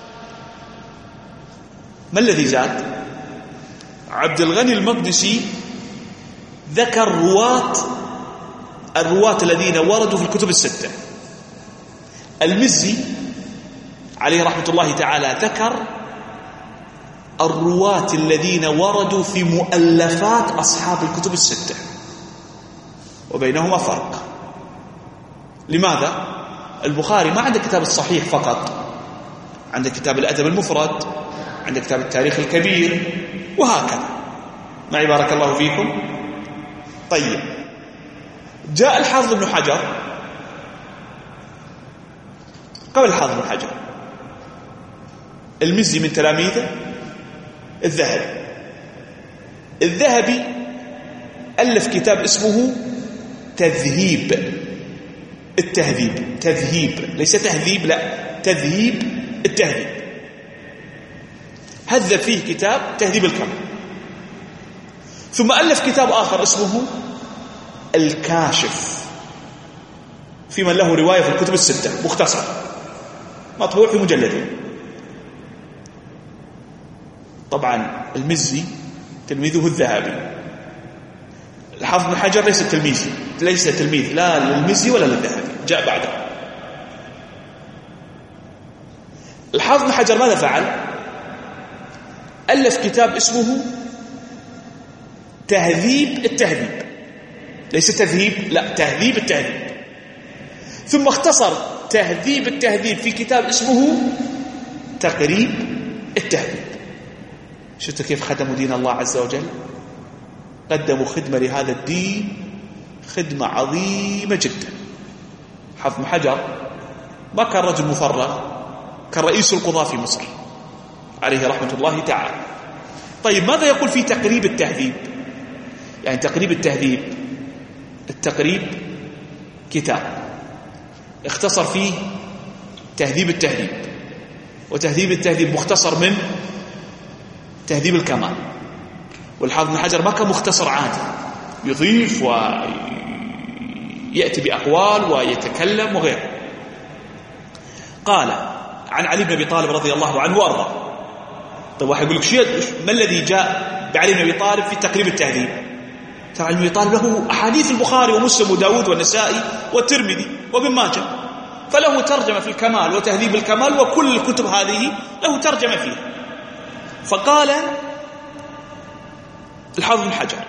ما الذي زاد؟ عبد الغني المقدسي ذكر الرواة الذين وردوا في الكتب الستة. المزي عليه رحمة الله تعالى ذكر الرواة الذين وردوا في مؤلفات أصحاب الكتب الستة، وبينهما فرق. لماذا؟ البخاري ما عنده كتاب الصحيح فقط، عنده كتاب الأدب المفرد، عنده كتاب التاريخ الكبير، وهكذا. معي بارك الله فيكم. طيب، جاء الحافظ ابن حجر قبل الحافظ ابن حجر، المزي من تلاميذه الذهبي ألف كتاب اسمه تذهيب التهذيب. تذهيب ليس تهذيب، لا، تذهيب التهذيب. هذب فيه كتاب تهذيب الكمال. ثم ألف كتاب آخر اسمه الكاشف في من له رواية في الكتب الستة، مختصر مطبوع في مجلدين. طبعا المزي تلميذه الذهبي، الحافظ بن حجر ليس تلميذ لا للمزي ولا للذهبي، جاء بعده. الحافظ بن حجر ماذا فعل؟ ألف كتاب اسمه تهذيب التهذيب، ليس تذهيب، لا، تهذيب التهذيب. ثم اختصر تهذيب التهذيب في كتاب اسمه تقريب التهذيب. شفتوا كيف خدموا دين الله عز وجل؟ قدموا خدمة لهذا الدين، خدمة عظيمة جدا. حافظ بن حجر ما كان رجل مفرغ، كان رئيس القضاة في مصر عليه رحمة الله تعالى. طيب، ماذا يقول في تقريب التهذيب؟ يعني تقريب التهذيب، التقريب كتاب اختصر فيه تهذيب التهذيب، وتهذيب التهذيب مختصر من تهذيب الكمال. والحافظ بن حجر ما كان مختصر عادي، يضيف ويأتي بأقوال ويتكلم وغيره. قال عن علي بن أبي طالب رضي الله عنه وأرضاه. طيب، واحد يقول لك ما الذي جاء بعلي بن أبي طالب في تقريب التهذيب؟ ترى علي بن أبي طالب له أحاديث البخاري ومسلم وداود والنسائي والترمذي وابن ماجه، فله ترجمة في الكمال وتهذيب الكمال، وكل الكتب هذه له ترجمة فيها. فقال الحافظ بن حجر: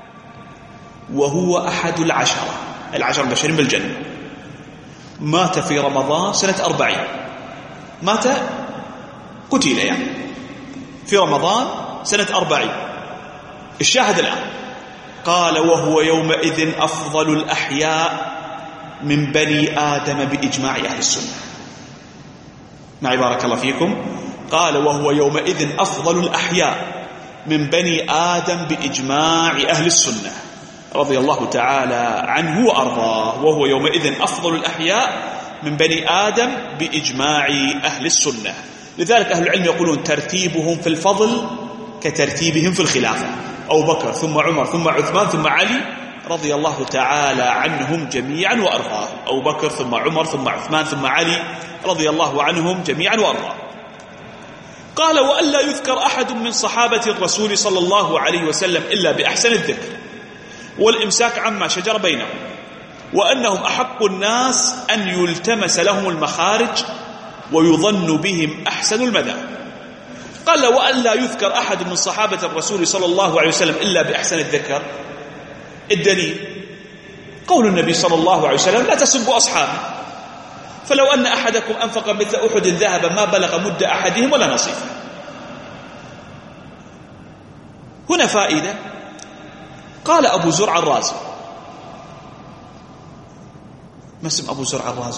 وهو أحد العشر المبشرين بالجنة، مات في رمضان سنة 40، مات قتل يعني في رمضان سنة 40. الشاهد الآن قال: وهو يومئذ أفضل الأحياء من بني آدم بإجماع أهل السنة. معي بارك الله فيكم. قال: وهو يومئذ أفضل الأحياء من بني آدم بإجماع أهل السنة رضي الله تعالى عنه وأرضاه. وهو يومئذ أفضل الأحياء من بني آدم بإجماع أهل السنة. لذلك أهل العلم يقولون ترتيبهم في الفضل كترتيبهم في الخلافة: أبو بكر ثم عمر ثم عثمان ثم علي رضي الله تعالى عنهم جميعا وأرضاه. أبو بكر ثم عمر ثم عثمان ثم علي رضي الله عنهم جميعا وأرضاه. قال: وألا يذكر أحد من صحابة الرسول صلى الله عليه وسلم إلا بأحسن الذكر، والإمساك عما شجر بينهم، وأنهم أحق الناس أن يلتمس لهم المخارج ويظن بهم أحسن المذاهب. قال وأن لا يذكر أحد من صحابة الرسول صلى الله عليه وسلم إلا بأحسن الذكر. الدليل قول النبي صلى الله عليه وسلم لا تسبوا أصحابي، فلو أن أحدكم أنفق مثل أحد ذهبا ما بلغ مد أحدهم ولا نصيفه. هنا فائدة. قال أبو زرع الرازي، ما اسم أبو زرع الرازي؟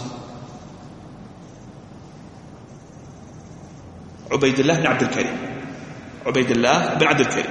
عبيد الله بن عبد الكريم، عبيد الله بن عبد الكريم.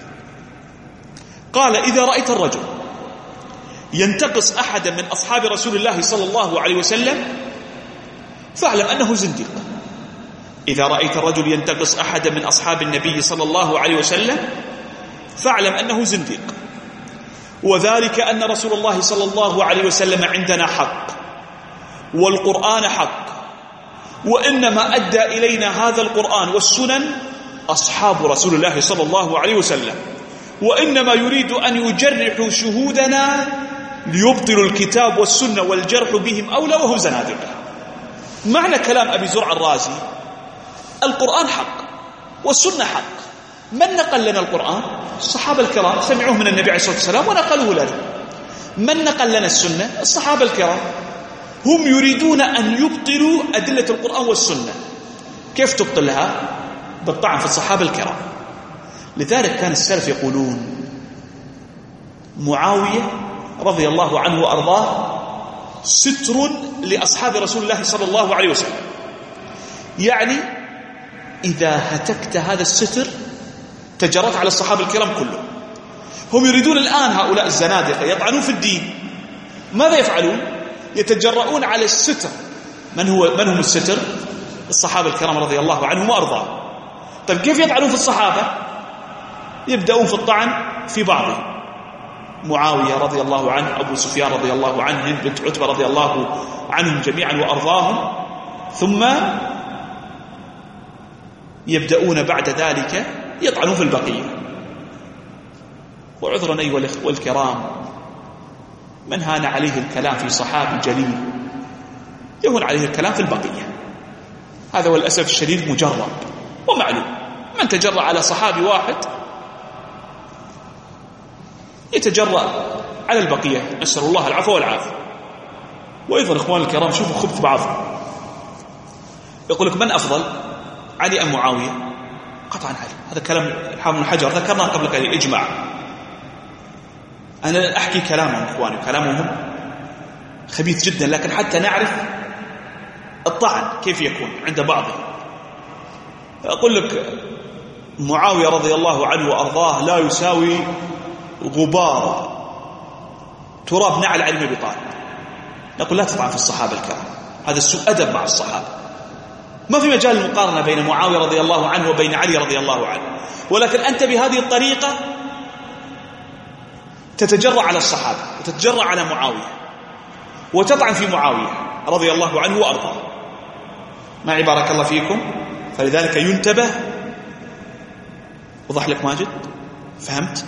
قال إذا رأيت الرجل ينتقص أحدا من أصحاب رسول الله صلى الله عليه وسلم فاعلم أنه زنديق. إذا رأيت الرجل ينتقص أحدا من أصحاب النبي صلى الله عليه وسلم فاعلم أنه زنديق، وذلك أن رسول الله صلى الله عليه وسلم عندنا حق والقرآن حق، وإنما أدى إلينا هذا القرآن والسنن أصحاب رسول الله صلى الله عليه وسلم، وإنما يريد أن يجرحوا شهودنا ليبطلوا الكتاب والسنة والجرح بهم أولى وهم زنادقة. معنى كلام أبي زرع الرازي القرآن حق والسنة حق. من نقل لنا القرآن؟ الصحابة الكرام سمعوه من النبي عليه الصلاة والسلام ونقلوه لنا. من نقل لنا السنة؟ الصحابة الكرام. هم يريدون أن يبطلوا أدلة القرآن والسنة. كيف تبطلها؟ بالطعن في الصحابة الكرام. لذلك كان السلف يقولون معاوية رضي الله عنه وأرضاه ستر لأصحاب رسول الله صلى الله عليه وسلم، يعني إذا هتكت هذا الستر تجرت على الصحابة الكرام كلهم. هم يريدون الآن هؤلاء الزنادقة يطعنون في الدين، ماذا يفعلون؟ يتجرؤون على الستر. من هم الستر؟ الصحابة الكرام رضي الله عنهم وأرضاهم. طيب كيف يطعنون في الصحابة؟ يبدأون في الطعن في بعضهم. معاوية رضي الله عنه، أبو سفيان رضي الله عنه، هند بنت عتبة رضي الله عنهم جميعا وأرضاهم، ثم يبدأون بعد ذلك يطعنون في البقية. وعذرا أيها الأخوة الكرام، من هان عليه الكلام في صحابي جليل يهون عليه الكلام في البقية. هذا هو الأسف الشديد مجرب ومعلوم. من تجرأ على صحابي واحد يتجرأ على البقية، نسأل الله العفو والعافية. وأيضا إخوان الكرام شوفوا خبث بعضهم، يقول لك من أفضل، علي أم معاوية؟ قطعا علي. هذا كلام الحافظ بن حجر ذكرناه قبل قليل، إجماع. أنا أحكي كلامهم إخواني، كلامهم خبيث جدا، لكن حتى نعرف الطعن كيف يكون عند بعضهم. أقول لك معاوية رضي الله عنه وأرضاه لا يساوي غبار تراب نعل علي بن أبي طالب. نقول لا تطعن في الصحابة الكرام، هذا سوء أدب مع الصحابة. ما في مجال المقارنة بين معاوية رضي الله عنه وبين علي رضي الله عنه، ولكن أنت بهذه الطريقة تتجرأ على الصحابة وتتجرأ على معاوية وتطعن في معاوية رضي الله عنه وأرضاه. معي بارك الله فيكم. فلذلك ينتبه. وضح لك ماجد؟ فهمت؟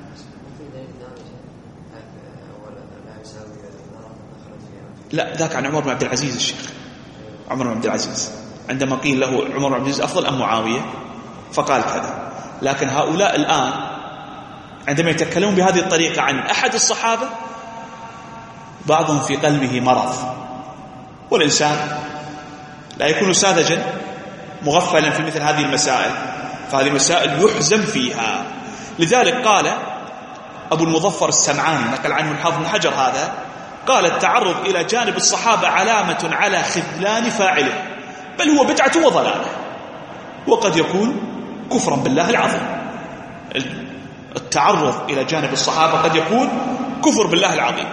لا، ذاك عن عمر بن عبد العزيز الشيخ، عمر بن عبد العزيز عندما قيل له عمر بن عبد العزيز أفضل أم معاوية فقال كذا. لكن هؤلاء الآن عندما يتكلمون بهذه الطريقة عن أحد الصحابة بعضهم في قلبه مرض، والإنسان لا يكون ساذجا مغفلا في مثل هذه المسائل، فهذه المسائل يحزم فيها. لذلك قال أبو المظفر السمعاني، نقل عنه الحافظ بن حجر هذا، قال التعرض إلى جانب الصحابة علامة على خذلان فاعله، بل هو بدعة وضلالة، وقد يكون كفرا بالله العظيم. التعرض إلى جانب الصحابة قد يكون كفر بالله العظيم.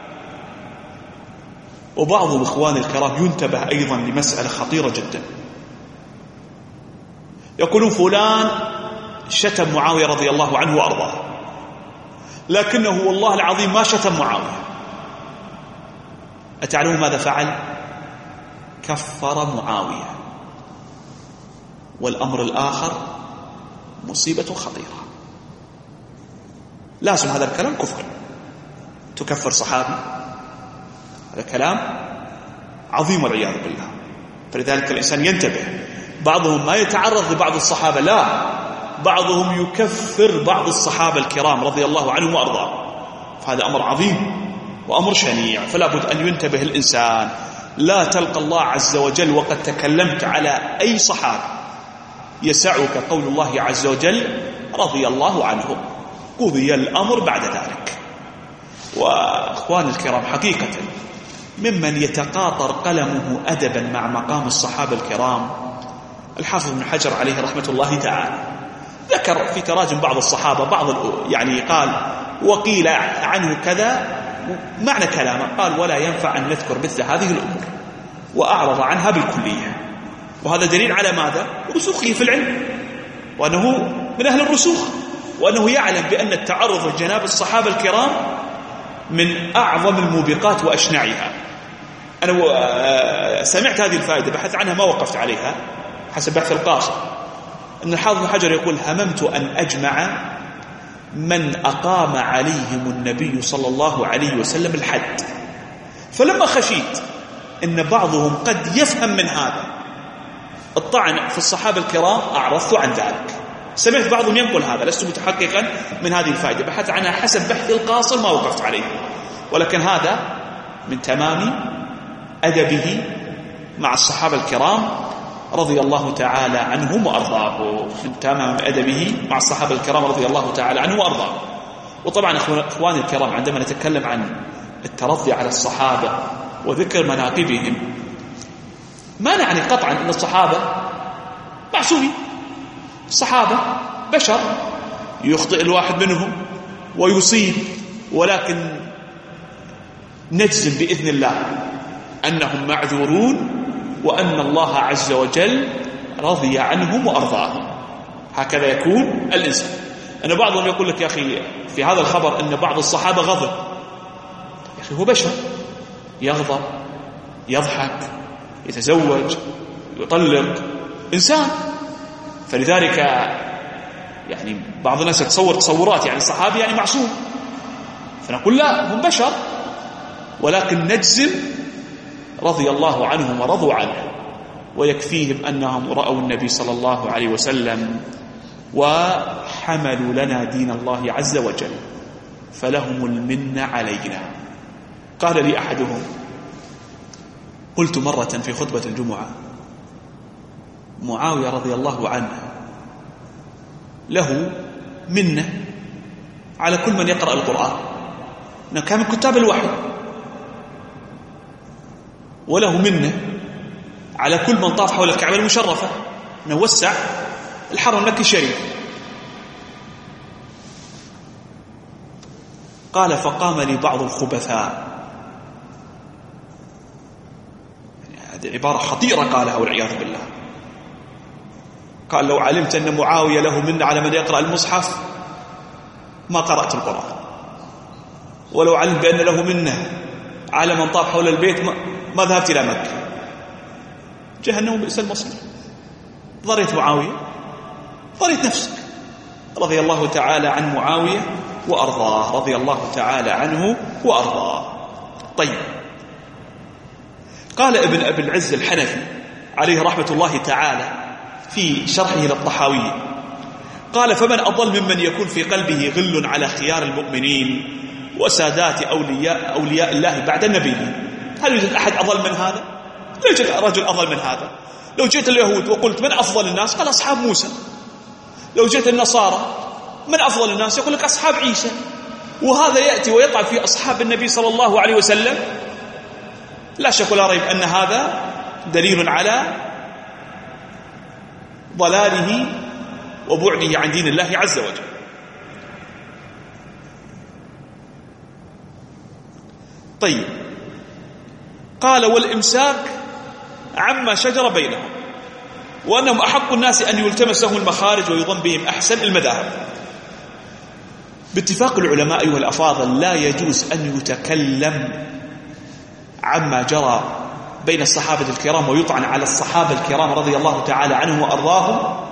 وبعض الإخوان الكرام ينتبه أيضا لمسألة خطيرة جدا. يقولون فلان شتم معاوية رضي الله عنه وأرضاه، لكنه والله العظيم ما شتم معاوية. أتعلمون ماذا فعل؟ كفر معاوية. والأمر الآخر مصيبة خطيرة، لازم هذا الكلام كفر. تكفر صحابي؟ هذا كلام عظيم والعياذ بالله. فلذلك الإنسان ينتبه. بعضهم ما يتعرض لبعض الصحابة، لا، بعضهم يكفر بعض الصحابة الكرام رضي الله عنهم وأرضاهم. فهذا أمر عظيم وأمر شنيع، فلا بد أن ينتبه الإنسان. لا تلقى الله عز وجل وقد تكلمت على أي صحابة، يسعك قول الله عز وجل رضي الله عنهم، قضي الأمر بعد ذلك. وأخواني الكرام، حقيقة ممن يتقاطر قلمه أدبا مع مقام الصحابة الكرام الحافظ ابن حجر عليه رحمة الله تعالى. ذكر في تراجم بعض الصحابة يعني قال وقيل عنه كذا، معنى كلامه قال ولا ينفع أن نذكر مثل هذه الأمور، وأعرض عنها بالكلية. وهذا دليل على ماذا؟ رسوخه في العلم، وأنه من أهل الرسوخ، وأنه يعلم بأن التعرض لجناب الصحابة الكرام من أعظم الموبقات وأشنعها. أنا سمعت هذه الفائدة، بحث عنها ما وقفت عليها حسب بحث القاصر، أن الحافظ ابن حجر يقول هممت أن أجمع من أقام عليهم النبي صلى الله عليه وسلم الحد، فلما خشيت أن بعضهم قد يفهم من هذا الطعن في الصحابة الكرام أعرضت عن ذلك. سمعت بعضهم ينقل هذا، لست متحققا من هذه الفائدة، بحث عنها حسب بحث القاصر ما وقفت عليه، ولكن هذا من تمام أدبه مع الصحابة الكرام رضي الله تعالى عنهم وأرضاهم، من تمام أدبه مع الصحابة الكرام رضي الله تعالى عنهم وأرضاهم. وطبعا أخواني الكرام، عندما نتكلم عن الترضي على الصحابة وذكر مناقبهم، ما نعني قطعا أن الصحابة معصومين. الصحابة بشر، يخطئ الواحد منهم ويصيب، ولكن نجزم بإذن الله أنهم معذورون، وأن الله عز وجل رضي عنهم وأرضاهم. هكذا يكون الإنسان. أن بعضهم يقول لك يا أخي في هذا الخبر أن بعض الصحابة غضب. يا أخي هو بشر، يغضب، يضحك، يتزوج، يطلق، إنسان. فلذلك يعني بعض الناس يتصور تصورات يعني الصحابي يعني معصوم، فنقول لا، هم بشر، ولكن نجزم رضي الله عنهم ورضوا عنه، ويكفيهم أنهم رأوا النبي صلى الله عليه وسلم وحملوا لنا دين الله عز وجل، فلهم المنة علينا. قال لي أحدهم، قلت مرة في خطبة الجمعة، معاوية رضي الله عنه له منة على كل من يقرأ القرآن، إنه كان من كتاب الوحي، وله منة على كل من طاف حول الكعبة المشرفة، إنه وسع الحرم المكي الشريف. قال فقام لي بعض الخبثاء، هذه عبارة خطيرة قالها والعياذ بالله، قال لو علمت أن معاوية له منة على من يقرأ المصحف ما قرأت القرآن، ولو علمت بأن له منة على من طاف حول البيت ما ذهبت إلى مكة. جهنم بئس المصير. ضريت معاوية، ضريت نفسك. رضي الله تعالى عن معاوية وأرضاه، رضي الله تعالى عنه وأرضاه. طيب، قال ابن أبي العز الحنفي عليه رحمة الله تعالى في شرحه للطحاوي، قال فمن أضل ممن يكون في قلبه غل على خيار المؤمنين وسادات أولياء الله بعد النبي. هل يوجد أحد أضل من هذا؟ لا يوجد رجل أضل من هذا. لو جئت اليهود وقلت من أفضل الناس، قال أصحاب موسى. لو جئت النصارى من أفضل الناس، يقول لك أصحاب عيسى. وهذا يأتي ويطعن في أصحاب النبي صلى الله عليه وسلم. لا شك ولا ريب أن هذا دليل على ضلاله وبعده عن دين الله عز وجل. طيب، قال والإمساك عما شجر بينهم، وأنهم أحق الناس أن يلتمسهم المخارج ويظن بهم أحسن المذاهب. باتفاق العلماء أيها الأفاضل لا يجوز أن يتكلم عما جرى بين الصحابة الكرام ويطعن على الصحابة الكرام رضي الله تعالى عنهم وأرضاهم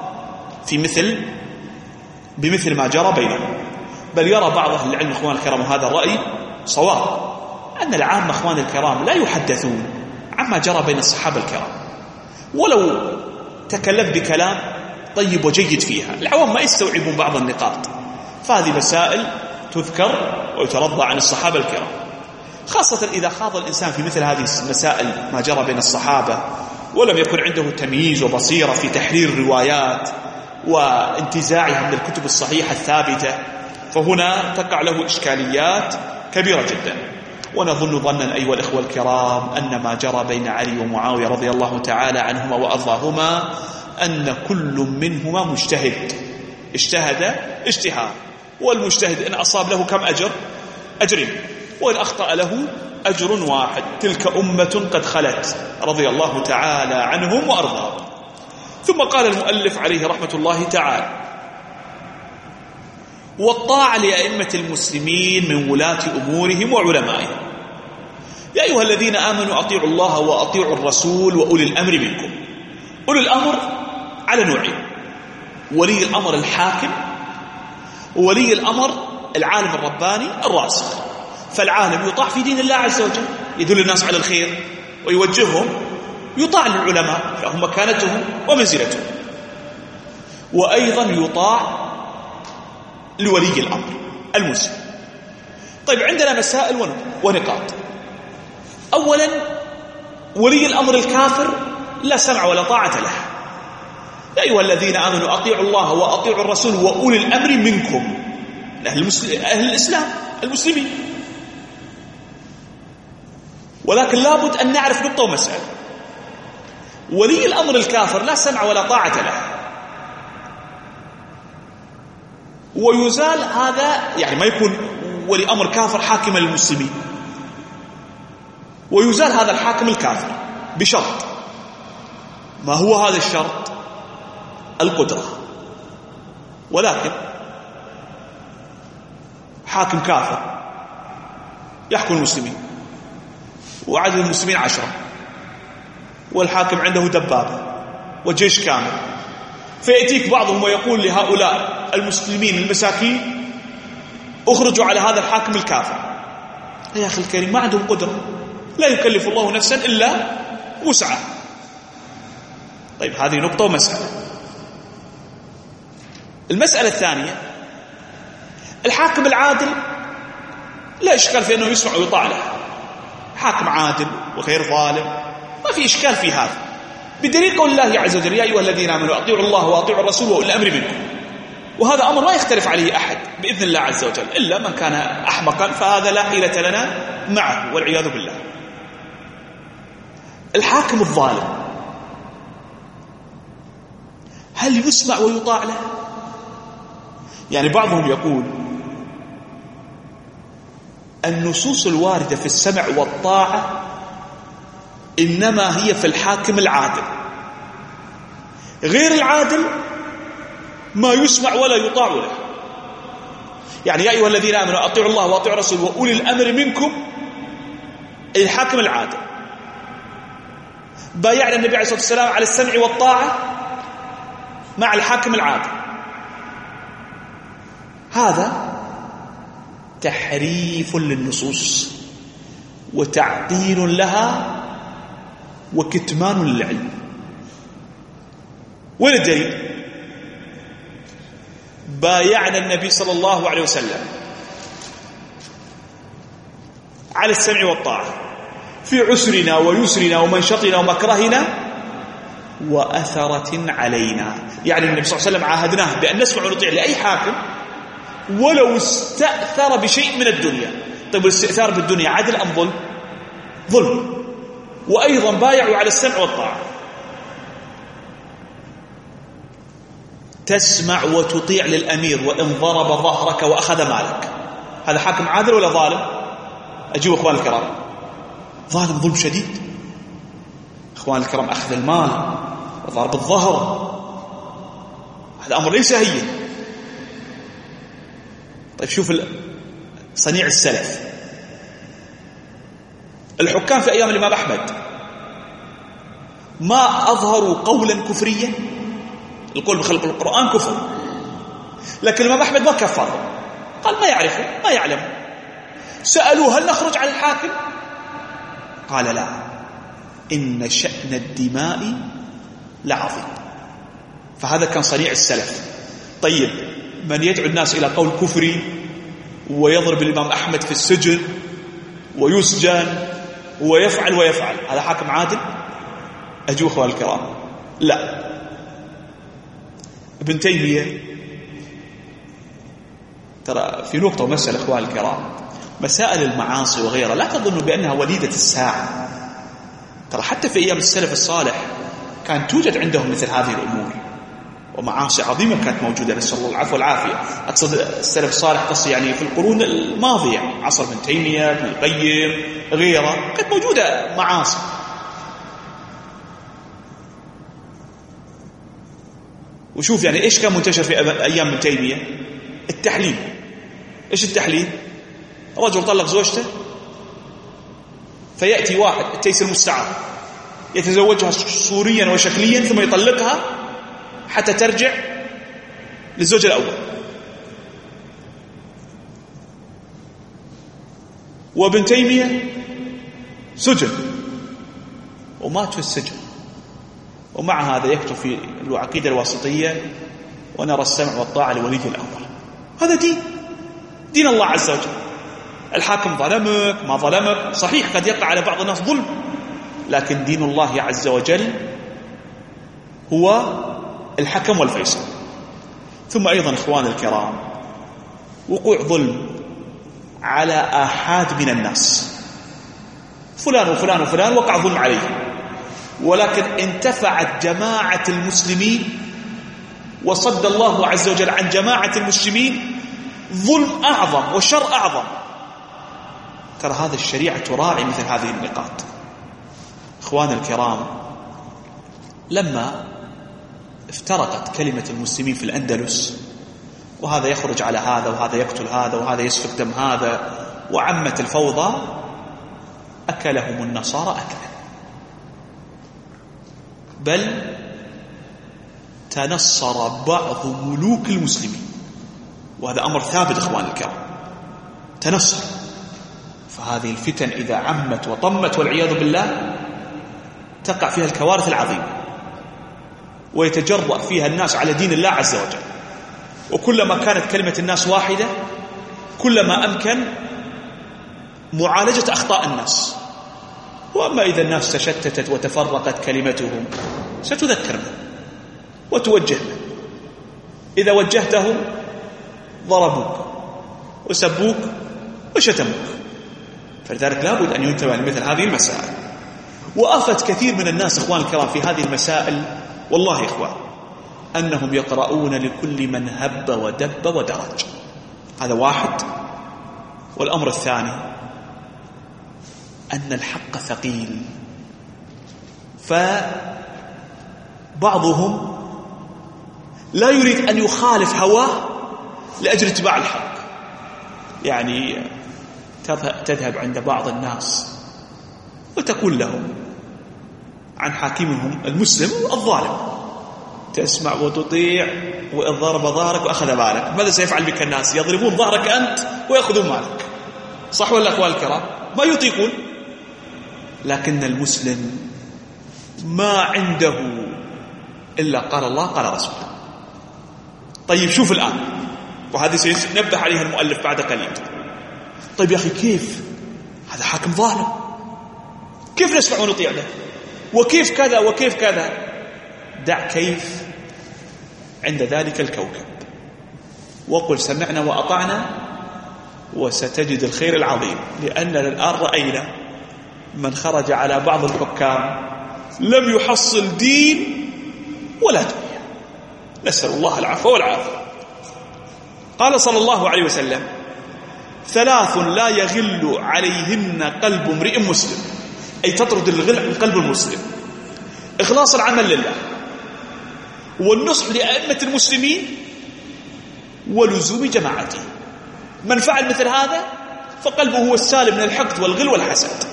بمثل ما جرى بينهم. بل يرى بعض أهل العلم إخوان الكرام هذا الرأي صواب أن العامة أخوان الكرام لا يحدثون عما جرى بين الصحابة الكرام، ولو تكلم بكلام طيب وجيد فيها، العوام ما يستوعبون بعض النقاط، فهذه مسائل تذكر ويترضى عن الصحابة الكرام، خاصة إذا خاض الإنسان في مثل هذه المسائل ما جرى بين الصحابة ولم يكن عنده تمييز وبصيرة في تحرير الروايات وانتزاعها من الكتب الصحيحة الثابتة، فهنا تقع له إشكاليات كبيرة جدا. ونظن ظنا أيها الإخوة الكرام أن ما جرى بين علي ومعاوية رضي الله تعالى عنهما وأرضاهما أن كل منهما مجتهد، اجتهد اجتهاد، والمجتهد إن أصاب له كم أجر؟ أجرين، وإن أخطأ له أجر واحد. تلك أمة قد خلت رضي الله تعالى عنهم وأرضاهم. ثم قال المؤلف عليه رحمة الله تعالى: والطاعة لأئمة المسلمين من ولاة أمورهم وعلمائهم. يا أيها الذين آمنوا أطيعوا الله وأطيعوا الرسول وأولي الأمر منكم. أولي الأمر على نوعين: ولي الأمر الحاكم، وولي الأمر العالم الرباني الراسخ. فالعالم يطاع في دين الله عز وجل، يدل الناس على الخير ويوجههم، يطاع للعلماء لهم مكانتهم ومنزلتهم، وأيضا يطاع لولي الأمر المسلم. طيب، عندنا مسائل ونقاط. أولا، ولي الأمر الكافر لا سمع ولا طاعة له. يا أيها الذين آمنوا أطيعوا الله وأطيعوا الرسول وأولي الأمر منكم، أهل الإسلام المسلمين. ولكن لابد أن نعرف نقطة ومسألة: ولي الأمر الكافر لا سمع ولا طاعة له، ويزال هذا، يعني ما يكون ولي أمر كافر حاكما للمسلمين، ويزال هذا الحاكم الكافر بشرط. ما هو هذا الشرط؟ القدرة. ولكن حاكم كافر يحكم المسلمين وعدد المسلمين 10، والحاكم عنده دبابة وجيش كامل، فيأتيك بعضهم ويقول لهؤلاء المسلمين المساكين: اخرجوا على هذا الحاكم الكافر. يا أخي الكريم، ما عندهم قدرة، لا يكلف الله نفسا إلا وسعها. طيب، هذه نقطة ومسألة. المسألة الثانية: الحاكم العادل لا إشكال في أنه يسمع ويطاع له، حاكم عادل وغير ظالم، ما في إشكال في هذا، بدليل قول الله عز وجل: يا أيها الذين آمنوا أطيعوا الله وأطيعوا الرسول وأولي الأمر منكم. وهذا أمر ما يختلف عليه أحد بإذن الله عز وجل، إلا من كان أحمقا فهذا لا حيلة لنا معه والعياذ بالله. الحاكم الظالم هل يسمع ويطاع له؟ يعني بعضهم يقول النصوص الواردة في السمع والطاعة إنما هي في الحاكم العادل، غير العادل ما يسمع ولا يطاع له. يعني يا أيها الذين آمنوا أطيعوا الله وأطيعوا الرسول وأولي الأمر منكم، الحاكم العادل. بايعنا النبي عليه الصلاة والسلام على السمع والطاعة مع الحاكم العادل. هذا تحريف للنصوص وتعطيل لها وكتمان للعلم. وين الدليل؟ بايعنا النبي صلى الله عليه وسلم على السمع والطاعة في عسرنا ويسرنا ومنشطنا ومكرهنا وأثرة علينا. يعني النبي صلى الله عليه وسلم عاهدناه بأن نسمع ونطيع لأي حاكم ولو استأثر بشيء من الدنيا. طيب، الاستئثار بالدنيا عدل أم ظلم؟ ظلم. وأيضا بايعوا على السمع والطاعة. تسمع وتطيع للأمير وإن ضرب ظهرك وأخذ مالك، هذا حاكم عادل ولا ظالم؟ أجيب أخوان الكرام، ظالم ظلم شديد. أخوان الكرام، أخذ المال وضرب الظهر هذا أمر ليس هين. طيب، شوف صنيع السلف. الحكام في أيام الإمام أحمد ما أظهروا قولا كفريا، القول بخلق القرآن كفر، لكن الإمام أحمد ما كفر، قال ما يعرفه ما يعلم. سألوه هل نخرج على الحاكم؟ قال لا، إن شأن الدماء لعظيم. فهذا كان صنيع السلف. طيب من يدعو الناس إلى قول كفري ويضرب الإمام أحمد في السجن ويسجن ويفعل هذا حاكم عادل؟ أجوا أخوان الكرام، لا. ابن تيمية ترى في نقطة ومسألة أخوان الكرام، مسائل المعاصي وغيرها لا تظنوا بأنها وليدة الساعة. ترى حتى في أيام السلف الصالح كان توجد عندهم مثل هذه الأمور، ومعاصي عظيمة كانت موجودة، نسأل الله العفو والعافية. أقصد السلف الصالح، قصدي يعني في القرون الماضية، عصر ابن تيمية، ابن القيم، غيره، كانت موجودة معاصي. وشوف يعني إيش كان منتشر في أيام ابن تيمية؟ التحليل. إيش التحليل؟ رجل طلق زوجته، فيأتي واحد التيسير المستعار يتزوجها صوريا وشكليا ثم يطلقها حتى ترجع للزوج الأول. وابن تيمية سجن ومات في السجن، ومع هذا يكتب في العقيدة الواسطية ونرى السمع والطاعة لولي الأمر. هذا دين الله عز وجل. الحاكم ظلمك ما ظلمك، صحيح قد يقع على بعض الناس ظلم، لكن دين الله عز وجل هو الحكم والفيصل. ثم أيضا إخوان الكرام، وقوع ظلم على آحاد من الناس، فلان وفلان وفلان وقع ظلم عليه، ولكن انتفعت جماعة المسلمين وصد الله عز وجل عن جماعة المسلمين ظلم أعظم وشر أعظم. ترى هذا الشريعة تراعي مثل هذه النقاط. إخوان الكرام، لما افترقت كلمة المسلمين في الأندلس، وهذا يخرج على هذا وهذا يقتل هذا وهذا يسفك دم هذا، وعمت الفوضى، أكلهم النصارى أكلا، بل تنصر بعض ملوك المسلمين، وهذا أمر ثابت إخوان الكرام، تنصر. فهذه الفتن إذا عمت وطمت والعياذ بالله تقع فيها الكوارث العظيمة، ويتجرأ فيها الناس على دين الله عز وجل. وكلما كانت كلمة الناس واحدة كلما أمكن معالجة أخطاء الناس. وأما إذا الناس تشتتت وتفرقت كلمتهم ستذكرنا وتوجهنا. إذا وجهتهم ضربوك وسبوك وشتموك، فلذلك لابد أن ينتبه لمثل هذه المسائل. وأفت كثير من الناس إخوان الكرام في هذه المسائل والله إخوان أنهم يقرؤون لكل من هب ودب ودرج. هذا واحد. والأمر الثاني أن الحق ثقيل، فبعضهم لا يريد أن يخالف هواه لأجل اتباع الحق. يعني تذهب عند بعض الناس وتقول لهم عن حاكمهم المسلم الظالم: تسمع وتطيع، وإن ضرب ظهرك وأخذ بالك. ماذا سيفعل بك الناس؟ يضربون ظهرك أنت ويأخذون مالك. صح ولا أخوان الكرام؟ ما يطيقون. لكن المسلم ما عنده إلا قال الله قال رسوله. طيب شوف الآن، وهذه سينبه عليها المؤلف بعد قليل. طيب يا أخي كيف هذا حاكم ظالم؟ كيف نسمع ونطيع له؟ وكيف كذا وكيف كذا؟ دع كيف عند ذلك الكوكب، وقل سمعنا وأطعنا وستجد الخير العظيم. لأننا الآن رأينا من خرج على بعض الحكام لم يحصل دين ولا دنيا، نسأل الله العفو والعافية. قال صلى الله عليه وسلم: 3 لا يغل عليهن قلب امرئ مسلم، أي تطرد الغل من قلب المسلم: إخلاص العمل لله، والنصح لأئمة المسلمين، ولزوم جماعته. من فعل مثل هذا فقلبه هو السالم من الحقد والغل والحسد.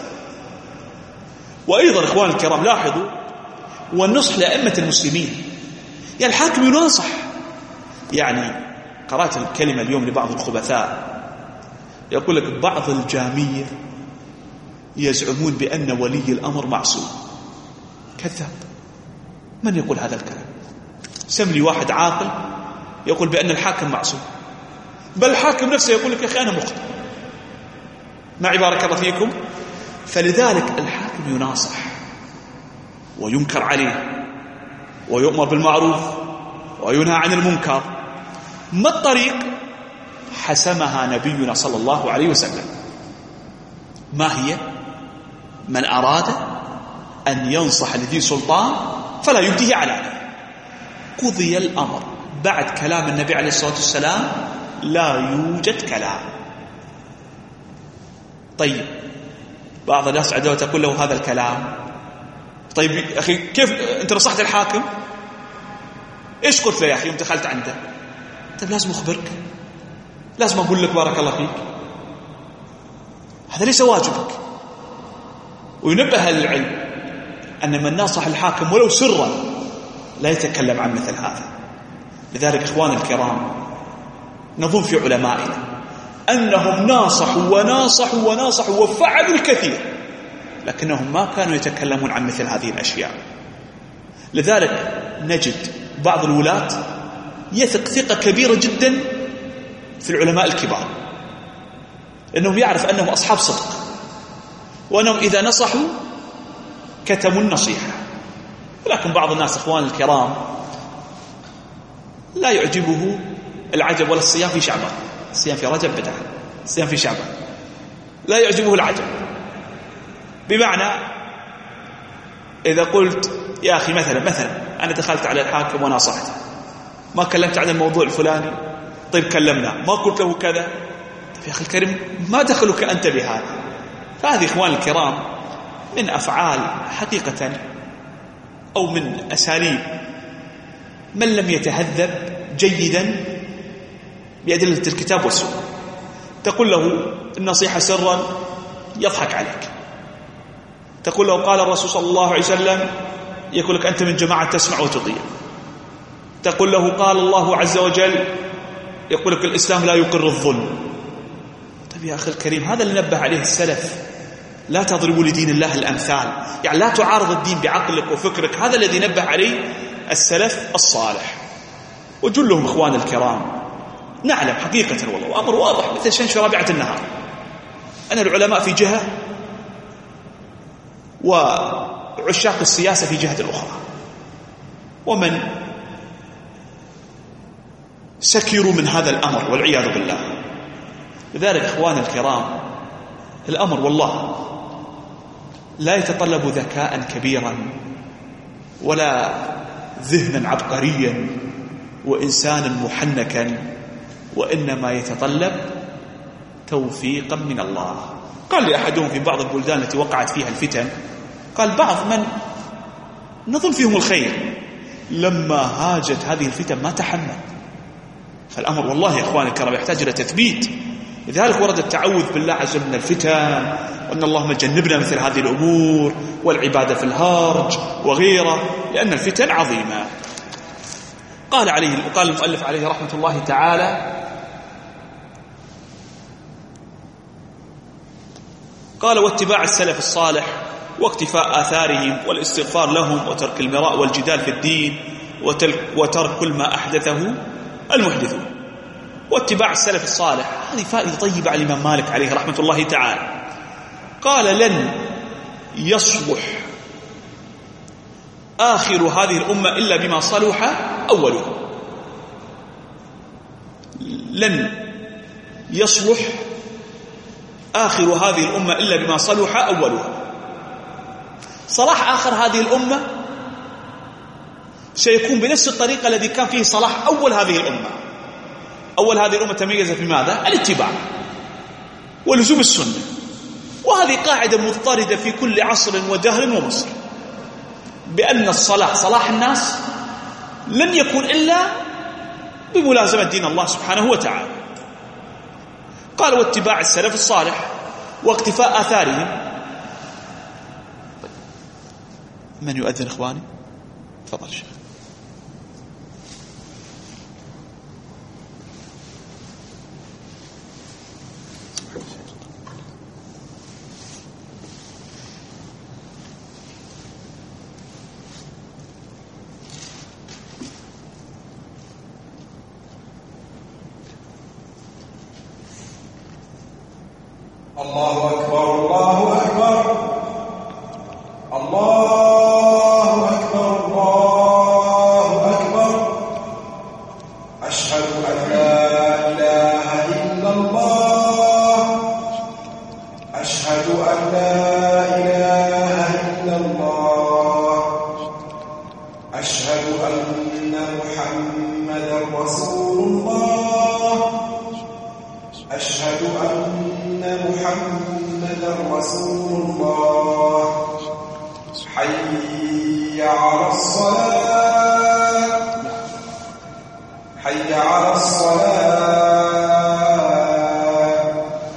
وأيضا إخوان الكرام لاحظوا: والنصح لأئمة المسلمين، يعني الحاكم يناصح. يعني قرأت الكلمة اليوم لبعض الخبثاء يقول لك بعض الجامية يزعمون بأن ولي الأمر معصوم. كذاب. من يقول هذا الكلام؟ سم لي واحد عاقل يقول بأن الحاكم معصوم. بل الحاكم نفسه يقول لك يا أخي أنا مخطئ. معي بارك الله فيكم. فلذلك الحاكم يناصح وينكر عليه ويؤمر بالمعروف وينهى عن المنكر. ما الطريق؟ حسمها نبينا صلى الله عليه وسلم. ما هي؟ من أراد أن ينصح لذي سلطان فلا يبديه علانية. قضي الأمر. بعد كلام النبي عليه الصلاة والسلام لا يوجد كلام. طيب بعض الناس عندما تقول له هذا الكلام، طيب أخي كيف أنت نصحت الحاكم؟ إيش قلت له يا أخي يوم دخلت عنده؟ طيب لازم أخبرك، لازم أقول لك بارك الله فيك. هذا ليس واجبك. وينبه أهل العلم أن من ناصح الحاكم ولو سرا لا يتكلم عن مثل هذا. لذلك إخواني الكرام نظن في علمائنا أنهم ناصحوا وناصحوا وناصحوا وفعلوا الكثير، لكنهم ما كانوا يتكلمون عن مثل هذه الأشياء. لذلك نجد بعض الولاة يثق ثقة كبيرة جدا في العلماء الكبار، لأنهم يعرف أنهم أصحاب صدق، وأنهم إذا نصحوا كتموا النصيحة. ولكن بعض الناس إخوان الكرام لا يعجبه العجب ولا الصيام في شعبان. الصيام في رجب بدعة، الصيام في شعبان لا يعجبه العجب. بمعنى إذا قلت يا أخي مثلا أنا دخلت على الحاكم وناصحته، ما كلمت عن الموضوع الفلاني، طيب كلمنا، ما قلت له كذا، طيب يا أخي الكريم ما دخلك أنت بهذا. فهذه إخوان الكرام من أفعال حقيقة أو من أساليب من لم يتهذب جيدا بأدلة الكتاب والسنة. تقول له النصيحة سرا يضحك عليك، تقول له قال الرسول صلى الله عليه وسلم يقول لك أنت من جماعة تسمع وتطيع. تقول له قال الله عز وجل يقول لك الإسلام لا يقر الظلم. طيب يا أخي الكريم هذا اللي نبه عليه السلف، لا تضربوا لدين الله الأمثال، يعني لا تعارض الدين بعقلك وفكرك. هذا الذي نبه عليه السلف الصالح وجلهم إخوان الكرام. نعلم حقيقة والله وأمر واضح مثل شمس في رابعة النهار أن العلماء في جهة وعشاق السياسة في جهة أخرى، ومن سكروا من هذا الأمر والعياذ بالله. لذلك إخوان الكرام الأمر والله لا يتطلب ذكاء كبيرا ولا ذهنا عبقريا وإنسانا محنكا، وإنما يتطلب توفيقا من الله. قال لي أحدهم في بعض البلدان التي وقعت فيها الفتن، قال بعض من نظن فيهم الخير لما هاجت هذه الفتن ما تحمل. فالأمر والله يا إخواني الكرام يحتاج إلى تثبيت. لذلك ورد التعوذ بالله عز وجل من الفتن، وأن اللهم جنبنا مثل هذه الأمور، والعبادة في الهرج وغيره، لأن الفتن عظيمة. قال المؤلف عليه رحمة الله تعالى قال واتباع السلف الصالح واقتفاء آثارهم والاستغفار لهم وترك المراء والجدال في الدين وترك كل ما أحدثه المحدثون. واتباع السلف الصالح هذه فائدة طيبة على الإمام مالك عليه رحمة الله تعالى. قال لن يصلح آخر هذه الأمة إلا بما صلح أولها. لن يصلح آخر هذه الأمة إلا بما صلح أولها. صلاح آخر هذه الأمة سيكون بنفس الطريقة الذي كان فيه صلاح أول هذه الأمة. أول هذه الأمة تميزت بماذا؟ الاتباع ولزوم السنة، وهذه قاعدة مضطردة في كل عصر ودهر ومصر، بأن الصلاح صلاح الناس لن يكون إلا بملازمة دين الله سبحانه وتعالى. قال واتباع السلف الصالح واقتفاء آثارهم. من يؤذن إخواني؟ تفضل شيخ. الله أكبر الله أكبر الله أكبر الله أكبر أشهد أن لا إله إلا الله أشهد أن لا إله إلا الله أشهد أن محمدا رسول الله أشهد أن محمدا رسول الله حي على الصلاة حي على الصلاة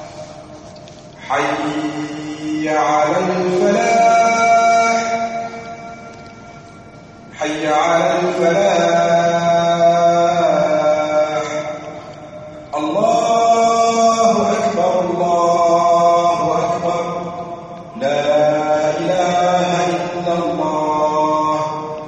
حي على الفلاح حي على الفلاح الله أكبر الله أكبر لا إله إلا الله.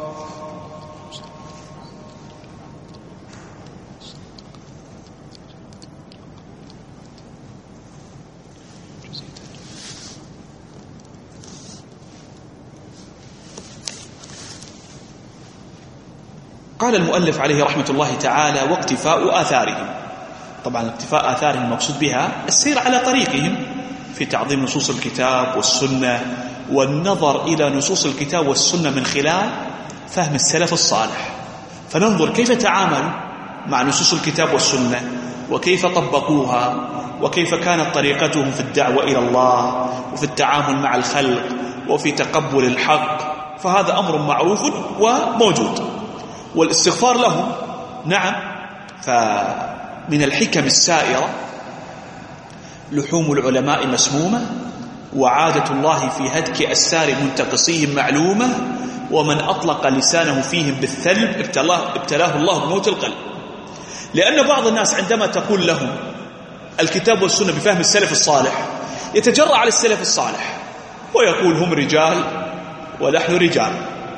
قال المؤلف عليه رحمة الله تعالى: واقتفاء آثارهم. طبعا اقتفاء آثارهم المقصود بها السير على طريقهم في تعظيم نصوص الكتاب والسنة، والنظر إلى نصوص الكتاب والسنة من خلال فهم السلف الصالح، فننظر كيف تعاملوا مع نصوص الكتاب والسنة، وكيف طبقوها، وكيف كانت طريقتهم في الدعوة إلى الله، وفي التعامل مع الخلق، وفي تقبل الحق. فهذا أمر معروف وموجود. والاستغفار لهم، نعم، فمن الحكم السائرة لحوم العلماء مسمومة، وعادة الله في هتك أسار منتقصيهم معلومة، ومن أطلق لسانه فيهم بالثلب ابتلاه الله بموت القلب. لأن بعض الناس عندما تقول لهم الكتاب والسنة بفهم السلف الصالح يتجرأ على السلف الصالح ويقول هم رجال ونحن رجال،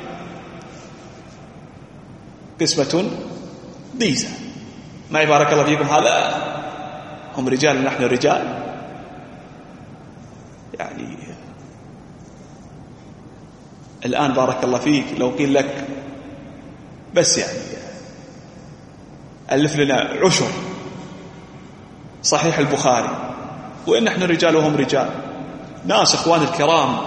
قسمة ضيزة، ما بارك الله فيكم، هذا هم رجال ونحن رجال. يعني الآن بارك الله فيك لو قيل لك بس يعني ألف لنا عشر صحيح البخاري وإن نحن رجال وهم رجال، ناس إخوان الكرام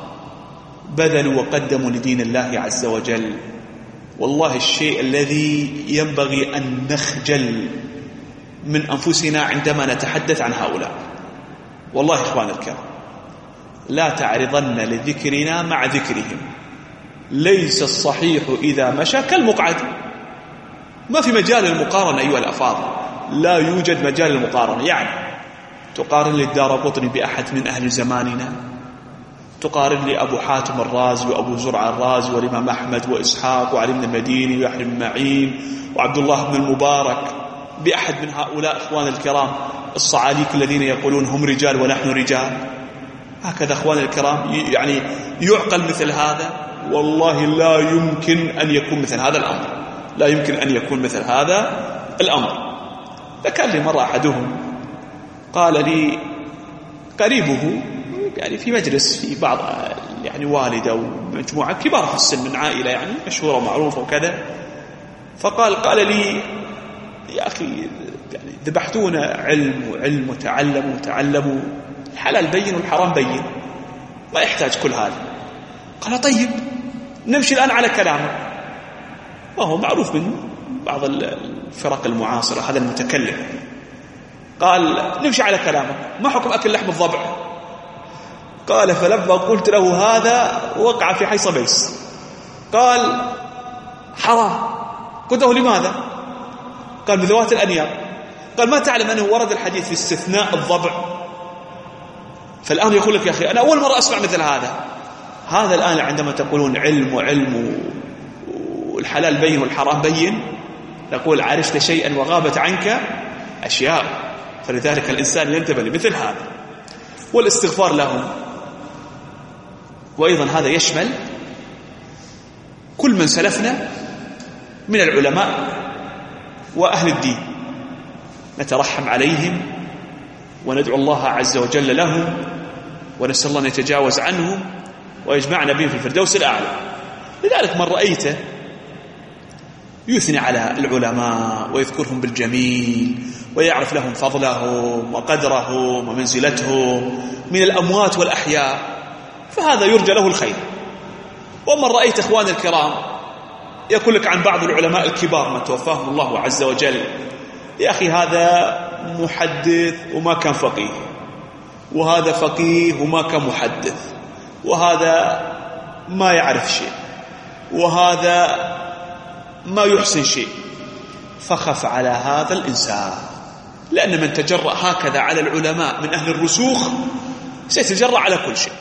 بذلوا وقدموا لدين الله عز وجل. والله الشيء الذي ينبغي أن نخجل من أنفسنا عندما نتحدث عن هؤلاء. والله إخوان الكرام لا تعرضن لذكرنا مع ذكرهم. ليس الصحيح إذا مشى كالمقعد. ما في مجال المقارنة أيها الأفاضل، لا يوجد مجال المقارنة. يعني تقارن للدارقطني بأحد من أهل زماننا، تقارن لي أبو حاتم الرازي وأبو زرع الرازي والإمام أحمد وإسحاق وعلي بن المديني ويحيى بن معين وعبد الله بن المبارك بأحد من هؤلاء إخوان الكرام الصعاليك الذين يقولون هم رجال ونحن رجال. هكذا إخوان الكرام يعني يعقل مثل هذا؟ والله لا يمكن أن يكون مثل هذا الأمر، لا يمكن أن يكون مثل هذا الأمر. فكان لي مرة أحدهم قال لي قريبه يعني في مجلس في بعض يعني والدة ومجموعة كبار في السن من عائلة يعني مشهورة ومعروفة وكذا، قال لي يا أخي يعني ذبحتونا علم وتعلموا الحلال بين والحرام بين، ما يحتاج كل هذا. قال طيب نمشي الآن على كلامه، وهو معروف من بعض الفرق المعاصرة هذا المتكلم. قال نمشي على كلامه، ما حكم أكل لحم الضبع؟ قال فلما قلت له هذا وقع في حيص بيس، قال حرام. قلت له لماذا؟ قال بذوات الأنياب. قال ما تعلم أنه ورد الحديث في استثناء الضبع؟ فالآن يقول لك يا أخي أنا أول مرة أسمع مثل هذا الآن عندما تقولون علم والحلال بين والحرام بين، نقول عرفت شيئا وغابت عنك أشياء. فلذلك الإنسان ينتبه لمثل هذا. والاستغفار لهم، وأيضا هذا يشمل كل من سلفنا من العلماء وأهل الدين، نترحم عليهم وندعو الله عز وجل لهم ونسأل الله أن يتجاوز عنهم ويجمعنا بهم في الفردوس الأعلى. لذلك من رأيته يثني على العلماء ويذكرهم بالجميل ويعرف لهم فضلهم وقدرهم ومنزلتهم من الأموات والأحياء، فهذا يرجى له الخير. ومن رأيت إخوان الكرام يقول لك عن بعض العلماء الكبار ما توفاهم الله عز وجل: يا أخي هذا محدث وما كان فقيه، وهذا فقيه وما كان محدث، وهذا ما يعرف شيء، وهذا ما يحسن شيء. فخف على هذا الإنسان، لأن من تجرأ هكذا على العلماء من أهل الرسوخ سيتجرأ على كل شيء،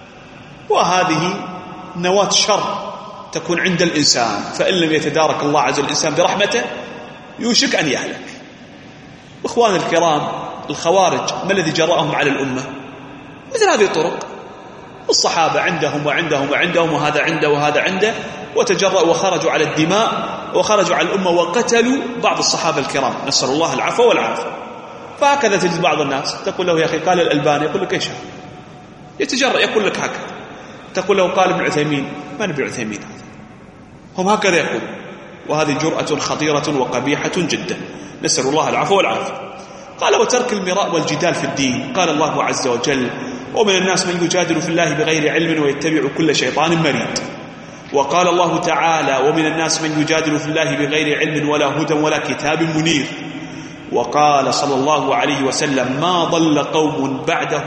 وهذه نواة شر تكون عند الإنسان، فإن لم يتدارك الله عز وجل الإنسان برحمته يوشك أن يهلك. إخوان الكرام، الخوارج ما الذي جرأهم على الأمة؟ مثل هذه الطرق. الصحابة عندهم وعندهم وعندهم، وهذا عنده وهذا عنده، وتجرأوا وخرجوا على الدماء وخرجوا على الأمة وقتلوا بعض الصحابة الكرام، نسأل الله العفو والعافية. فهكذا تجد بعض الناس تقول له: يا أخي قال الألباني، يقول لك: إيش هذا؟ يتجرأ يقول لك هكذا. تقول له: قال ابن عثيمين، من ابن عثيمين هذا؟ هم هكذا يقول، وهذه جرأة خطيرة وقبيحة جدا، نسأل الله العفو والعافية. قال: وترك المراء والجدال في الدين. قال الله عز وجل: ومن الناس من يجادل في الله بغير علم ويتبع كل شيطان مريد. وقال الله تعالى: ومن الناس من يجادل في الله بغير علم ولا هدى ولا كتاب منير. وقال صلى الله عليه وسلم: ما ضل قوم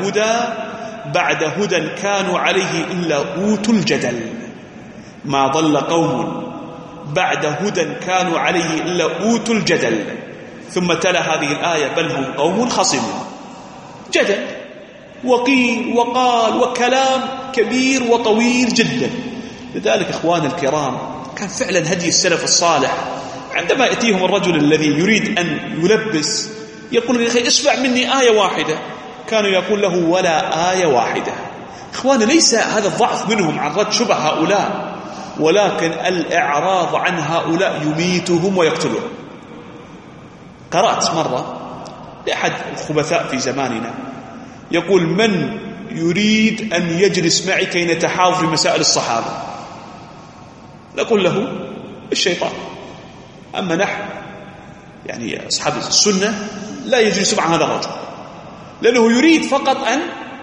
بعد هدى كانوا عليه إلا أوتوا الجدل. ما ضل قوم بعد هدى كانوا عليه إلا أوتوا الجدل. ثم تلا هذه الآية: بل هم قوم خصمون. جدل وقيل وقال وكلام كبير وطويل جدا. لذلك إخوان الكرام كان فعلا هدي السلف الصالح عندما يأتيهم الرجل الذي يريد أن يلبس يقول: يا أخي اسمع مني آية واحدة، كانوا يقول له: ولا آية واحدة. إخوان، ليس هذا الضعف منهم عن رد شبه هؤلاء، ولكن الإعراض عن هؤلاء يميتهم ويقتلهم. قرأت مرة لأحد الخبثاء في زماننا يقول: من يريد أن يجلس معي كي نتحاور في مسائل الصحابة؟ نقول له: الشيطان. أما نحن يعني أصحاب السنة لا يجلس مع هذا الرجل، لأنه يريد فقط أن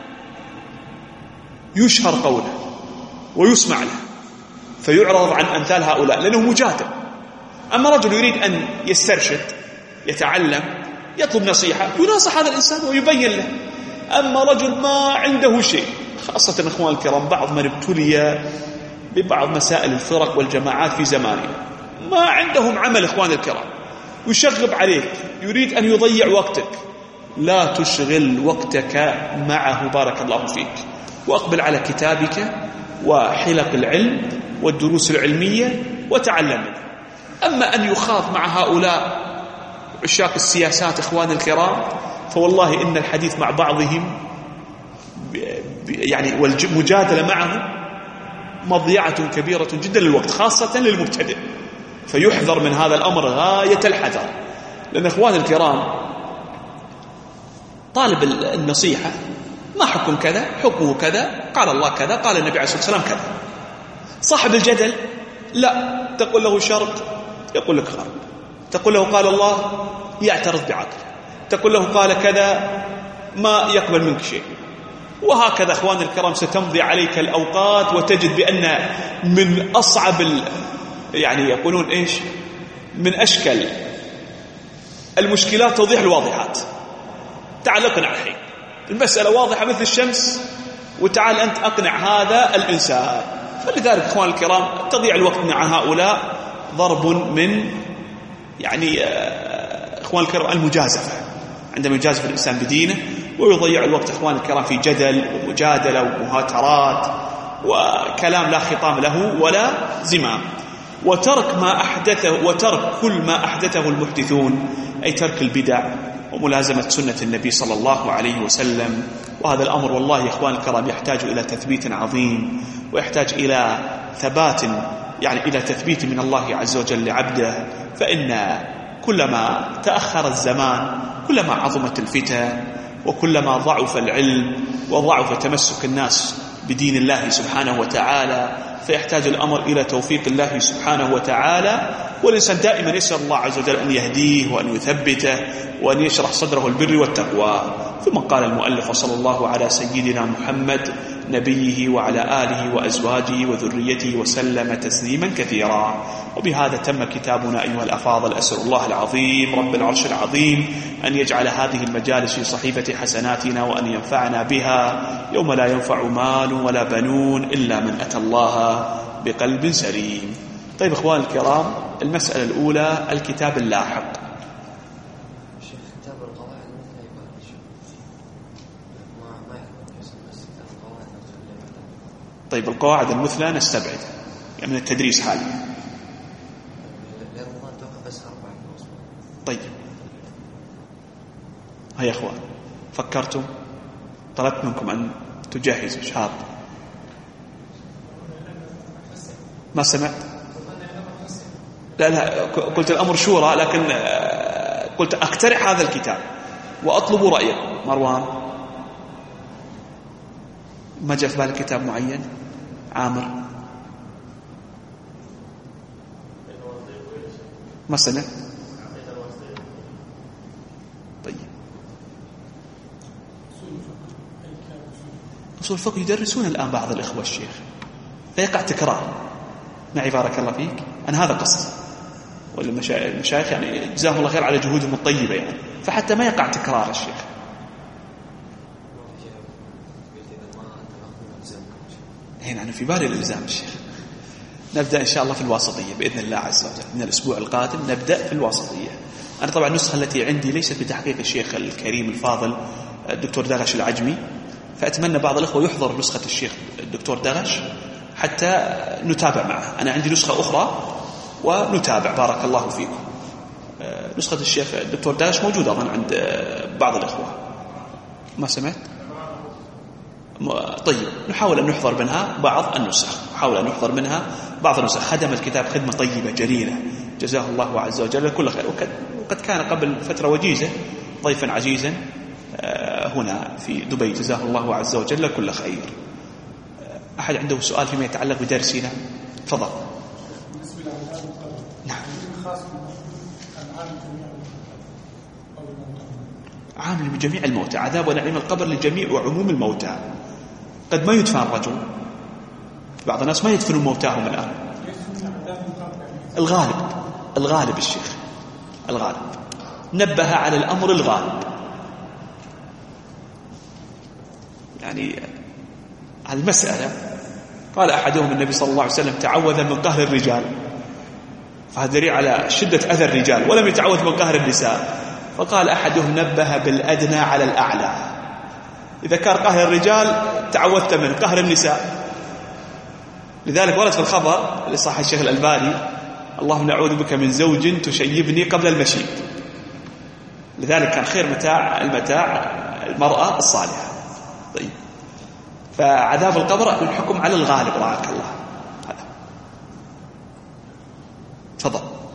يشهر قوله ويسمع له فيعرض عن أمثال هؤلاء، لأنه مجادل. أما رجل يريد أن يسترشد، يتعلم، يطلب نصيحة، يناصح هذا الإنسان ويبين له. أما رجل ما عنده شيء، خاصة إخوان الكرام بعض من ابتلي ببعض مسائل الفرق والجماعات في زماننا، ما عندهم عمل إخوان الكرام، يشغب عليك، يريد أن يضيع وقتك. لا تشغل وقتك معه، بارك الله فيك، وأقبل على كتابك وحلق العلم والدروس العلمية وتعلم منه. أما أن يخاض مع هؤلاء عشاق السياسات إخوان الكرام، فوالله إن الحديث مع بعضهم يعني والمجادلة معهم مضيعة كبيرة جدا للوقت، خاصة للمبتدئ. فيحذر من هذا الأمر غاية الحذر، لأن إخوان الكرام طالب النصيحة ما حكم كذا، حكمه كذا، قال الله كذا، قال النبي عليه الصلاة والسلام كذا. صاحب الجدل لا، تقول له شرط يقول لك غرب، تقول له قال الله يعترض بعقل، تقول له قال كذا ما يقبل منك شيء. وهكذا إخوان الكرام ستمضي عليك الأوقات وتجد بأن من أصعب يعني يقولون إيش، من أشكل المشكلات توضيح الواضحات. تعال اقنع الحين، المسألة واضحة مثل الشمس، وتعال أنت أقنع هذا الإنسان. فلذلك إخوان الكرام تضيع الوقت مع هؤلاء ضرب من يعني إخوان الكرام المجازفة، عندما يجازف الإنسان بدينه ويضيع الوقت إخوان الكرام في جدل ومجادلة ومهاترات وكلام لا خطام له ولا زمام. وترك كل ما أحدثه المحدثون، أي ترك البدع وملازمة سنة النبي صلى الله عليه وسلم. وهذا الأمر والله يا إخوان الكرام يحتاج إلى تثبيت عظيم، ويحتاج إلى ثبات، يعني إلى تثبيت من الله عز وجل لعبده. فإن كلما تأخر الزمان كلما عظمت الفتن، وكلما ضعف العلم وضعف تمسك الناس بدين الله سبحانه وتعالى فيحتاج الأمر إلى توفيق الله سبحانه وتعالى، والإنسان دائما يسأل الله عز وجل أن يهديه وأن يثبته وأن يشرح صدره البر والتقوى. ثم قال المؤلف: وصلى الله على سيدنا محمد نبيه وعلى آله وأزواجه وذريته وسلم تسليما كثيرا. وبهذا تم كتابنا أيها الأفاضل. أسأل الله العظيم رب العرش العظيم أن يجعل هذه المجالس في صحيفة حسناتنا وأن ينفعنا بها يوم لا ينفع مال ولا بنون إلا من أتى الله بقلب سليم. طيب إخوان الكرام، المسألة الأولى الكتاب اللاحق. طيب القواعد المثلى نستبعد يعني من التدريس حاليا. طيب هيا أخوان، فكرتم؟ طلبت منكم أن تجهزوا شهاد. ما سمعت؟ لا قلت الأمر شورى، لكن قلت أقترح هذا الكتاب وأطلب رأيكم. مروان ما جاء في بالك كتاب معين؟ عامر ما سمع؟ طيب أصول الفقه يدرسون الآن بعض الإخوة الشيخ، فيقع تكرار معي بارك الله فيك. أنا هذا قصدي، والمشايخ يعني جزاهم الله خير على جهودهم الطيبة يعني، فحتى ما يقع تكرار الشيخ. هنا أنا في بالي الإلزام الشيخ. نبدأ إن شاء الله في الواسطية بإذن الله عز وجل، من الأسبوع القادم نبدأ في الواسطية. أنا طبعا النسخة التي عندي ليست بتحقيق الشيخ الكريم الفاضل الدكتور دغش العجمي، فأتمنى بعض الأخوة يحضر نسخة الشيخ الدكتور دغش حتى نتابع معه. أنا عندي نسخة أخرى ونتابع بارك الله فيكم. نسخة الشيخ الدكتور دغش موجودة أظن عند بعض الأخوة. ما سمعت؟ طيب نحاول أن نحضر منها بعض النسخ. خدم الكتاب خدمة طيبة جليلة جزاه الله عز وجل كل خير، وقد كان قبل فترة وجيزة ضيفا عزيزا هنا في دبي جزاه الله عز وجل كل خير. أحد عنده سؤال فيما يتعلق بدرسنا؟ تفضل. نعم. عامل بجميع الموتى، عذاب ونعيم القبر للجميع وعموم الموتى. قد ما يدفن الرجل، بعض الناس ما يدفنون موتاهم الآن. الغالب الشيخ الغالب نبه على الأمر الغالب، يعني المسألة قال أحدهم النبي صلى الله عليه وسلم تعوذ من قهر الرجال، فهذا دليل على شدة أذى الرجال، ولم يتعوذ من قهر النساء. فقال أحدهم نبه بالأدنى على الأعلى، إذا كان قهر الرجال تعوذت من قهر النساء. لذلك ورد في الخبر لصحيح الشيخ الألباني اللهم نعوذ بك من زوج تشيبني قبل المشيب. لذلك كان خير المتاع المرأة الصالحة. طيب فعذاب القبر الحكم على الغالب رعاك الله. هذا تفضل.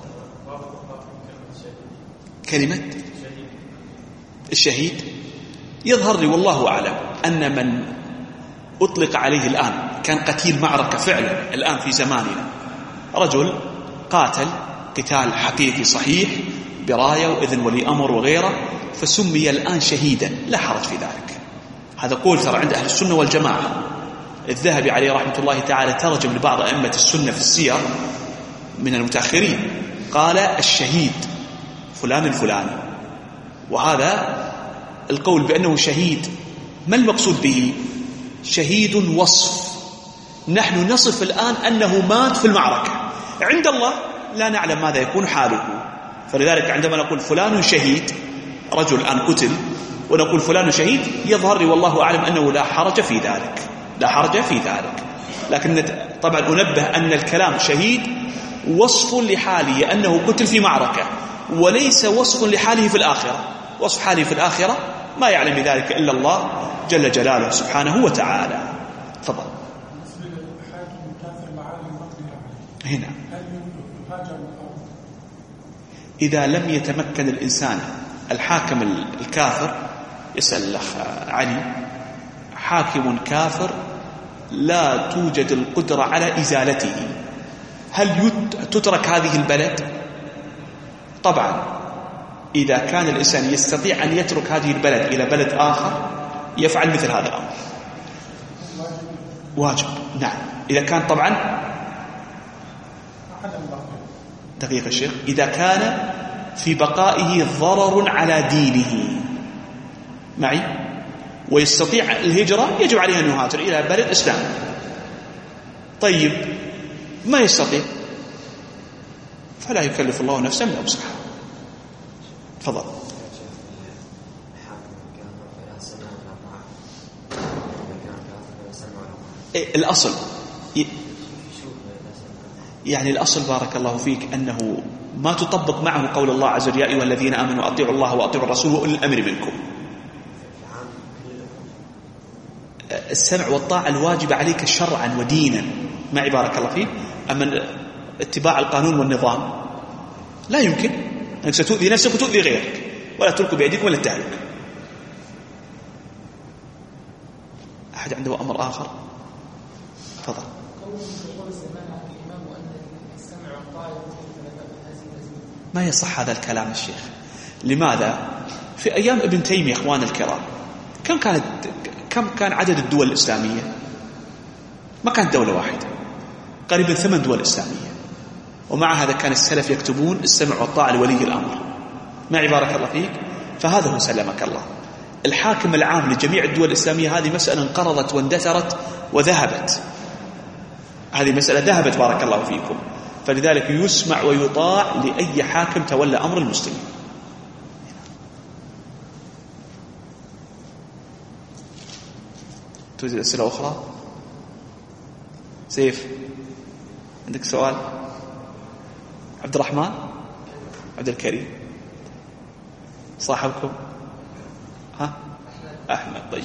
كلمة الشهيد يظهر لي والله أعلم أن من أطلق عليه الآن كان قتيل معركة فعلا الآن في زماننا، رجل قاتل قتال حقيقي صحيح براية وإذن ولي أمر وغيره، فسمي الآن شهيدا، لا حرج في ذلك. هذا قول ترى عند أهل السنة والجماعة. الذهبي عليه رحمة الله تعالى ترجم لبعض أئمة السنة في السير من المتأخرين، قال الشهيد فلان الفلاني. وهذا القول بأنه شهيد ما المقصود به؟ شهيد وصف، نحن نصف الآن أنه مات في المعركة، عند الله لا نعلم ماذا يكون حاله. فلذلك عندما نقول فلان شهيد، رجل الآن قتل ونقول فلان شهيد، يظهر لي والله أعلم أنه لا حرج في ذلك. لكن طبعا أنبه أن الكلام شهيد وصف لحاله أنه قتل في معركة، وليس وصف لحاله في الآخرة. وصف حاله في الآخرة ما يعلم بذلك إلا الله جل جلاله سبحانه وتعالى. تفضل. هنا إذا لم يتمكن الإنسان الحاكم الكافر يسأل الأخ علي: حاكم كافر لا توجد القدرة على إزالته، هل تترك هذه البلد؟ طبعا إذا كان الإنسان يستطيع أن يترك هذه البلد إلى بلد آخر يفعل مثل هذا الأمر، واجب. نعم، إذا كان طبعا دقيقة الشيخ، إذا كان في بقائه ضرر على دينه معي ويستطيع الهجرة يجب عليه أن يهاجر إلى بلد إسلام. طيب ما يستطيع فلا يكلف الله نفسا إلا وسعها. تفضل. الأصل يعني الأصل بارك الله فيك أنه ما تطبق معه قول الله عز وجل: يا أيها الذين آمنوا أطيعوا الله وأطيعوا الرسول وأولي الأمر منكم. السمع والطاعة الواجب عليك شرعا ودينا معي بارك الله فيك. أما اتباع القانون والنظام لا يمكن، أنك ستؤذي نفسك وتؤذي غيرك، ولا تلقوا بأيديكم ولا التهلك. أحد عنده أمر آخر؟ تفضل. ما يصح هذا الكلام الشيخ. لماذا؟ في أيام ابن تيمية إخوان الكرام كم كان عدد الدول الإسلامية؟ ما كانت دولة واحدة، قريبا 8 دول إسلامية، ومع هذا كان السلف يكتبون السمع والطاعة لولي الأمر معي بارك الله فيك. فهذا هو سلمك الله. الحاكم العام لجميع الدول الإسلامية هذه مسألة انقرضت واندثرت وذهبت، هذه مسألة ذهبت بارك الله فيكم. فلذلك يسمع ويطاع لأي حاكم تولى أمر المسلمين. توجد أسئلة أخرى؟ سيف عندك سؤال؟ عبد الرحمن؟ عبد الكريم؟ صاحبكم؟ ها؟ أحمد. طيب،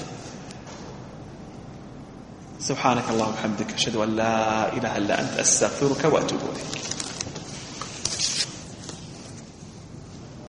سبحانك اللهم وبحمدك، أشهد أن لا إله إلا أنت، أستغفرك وأتوب إليك.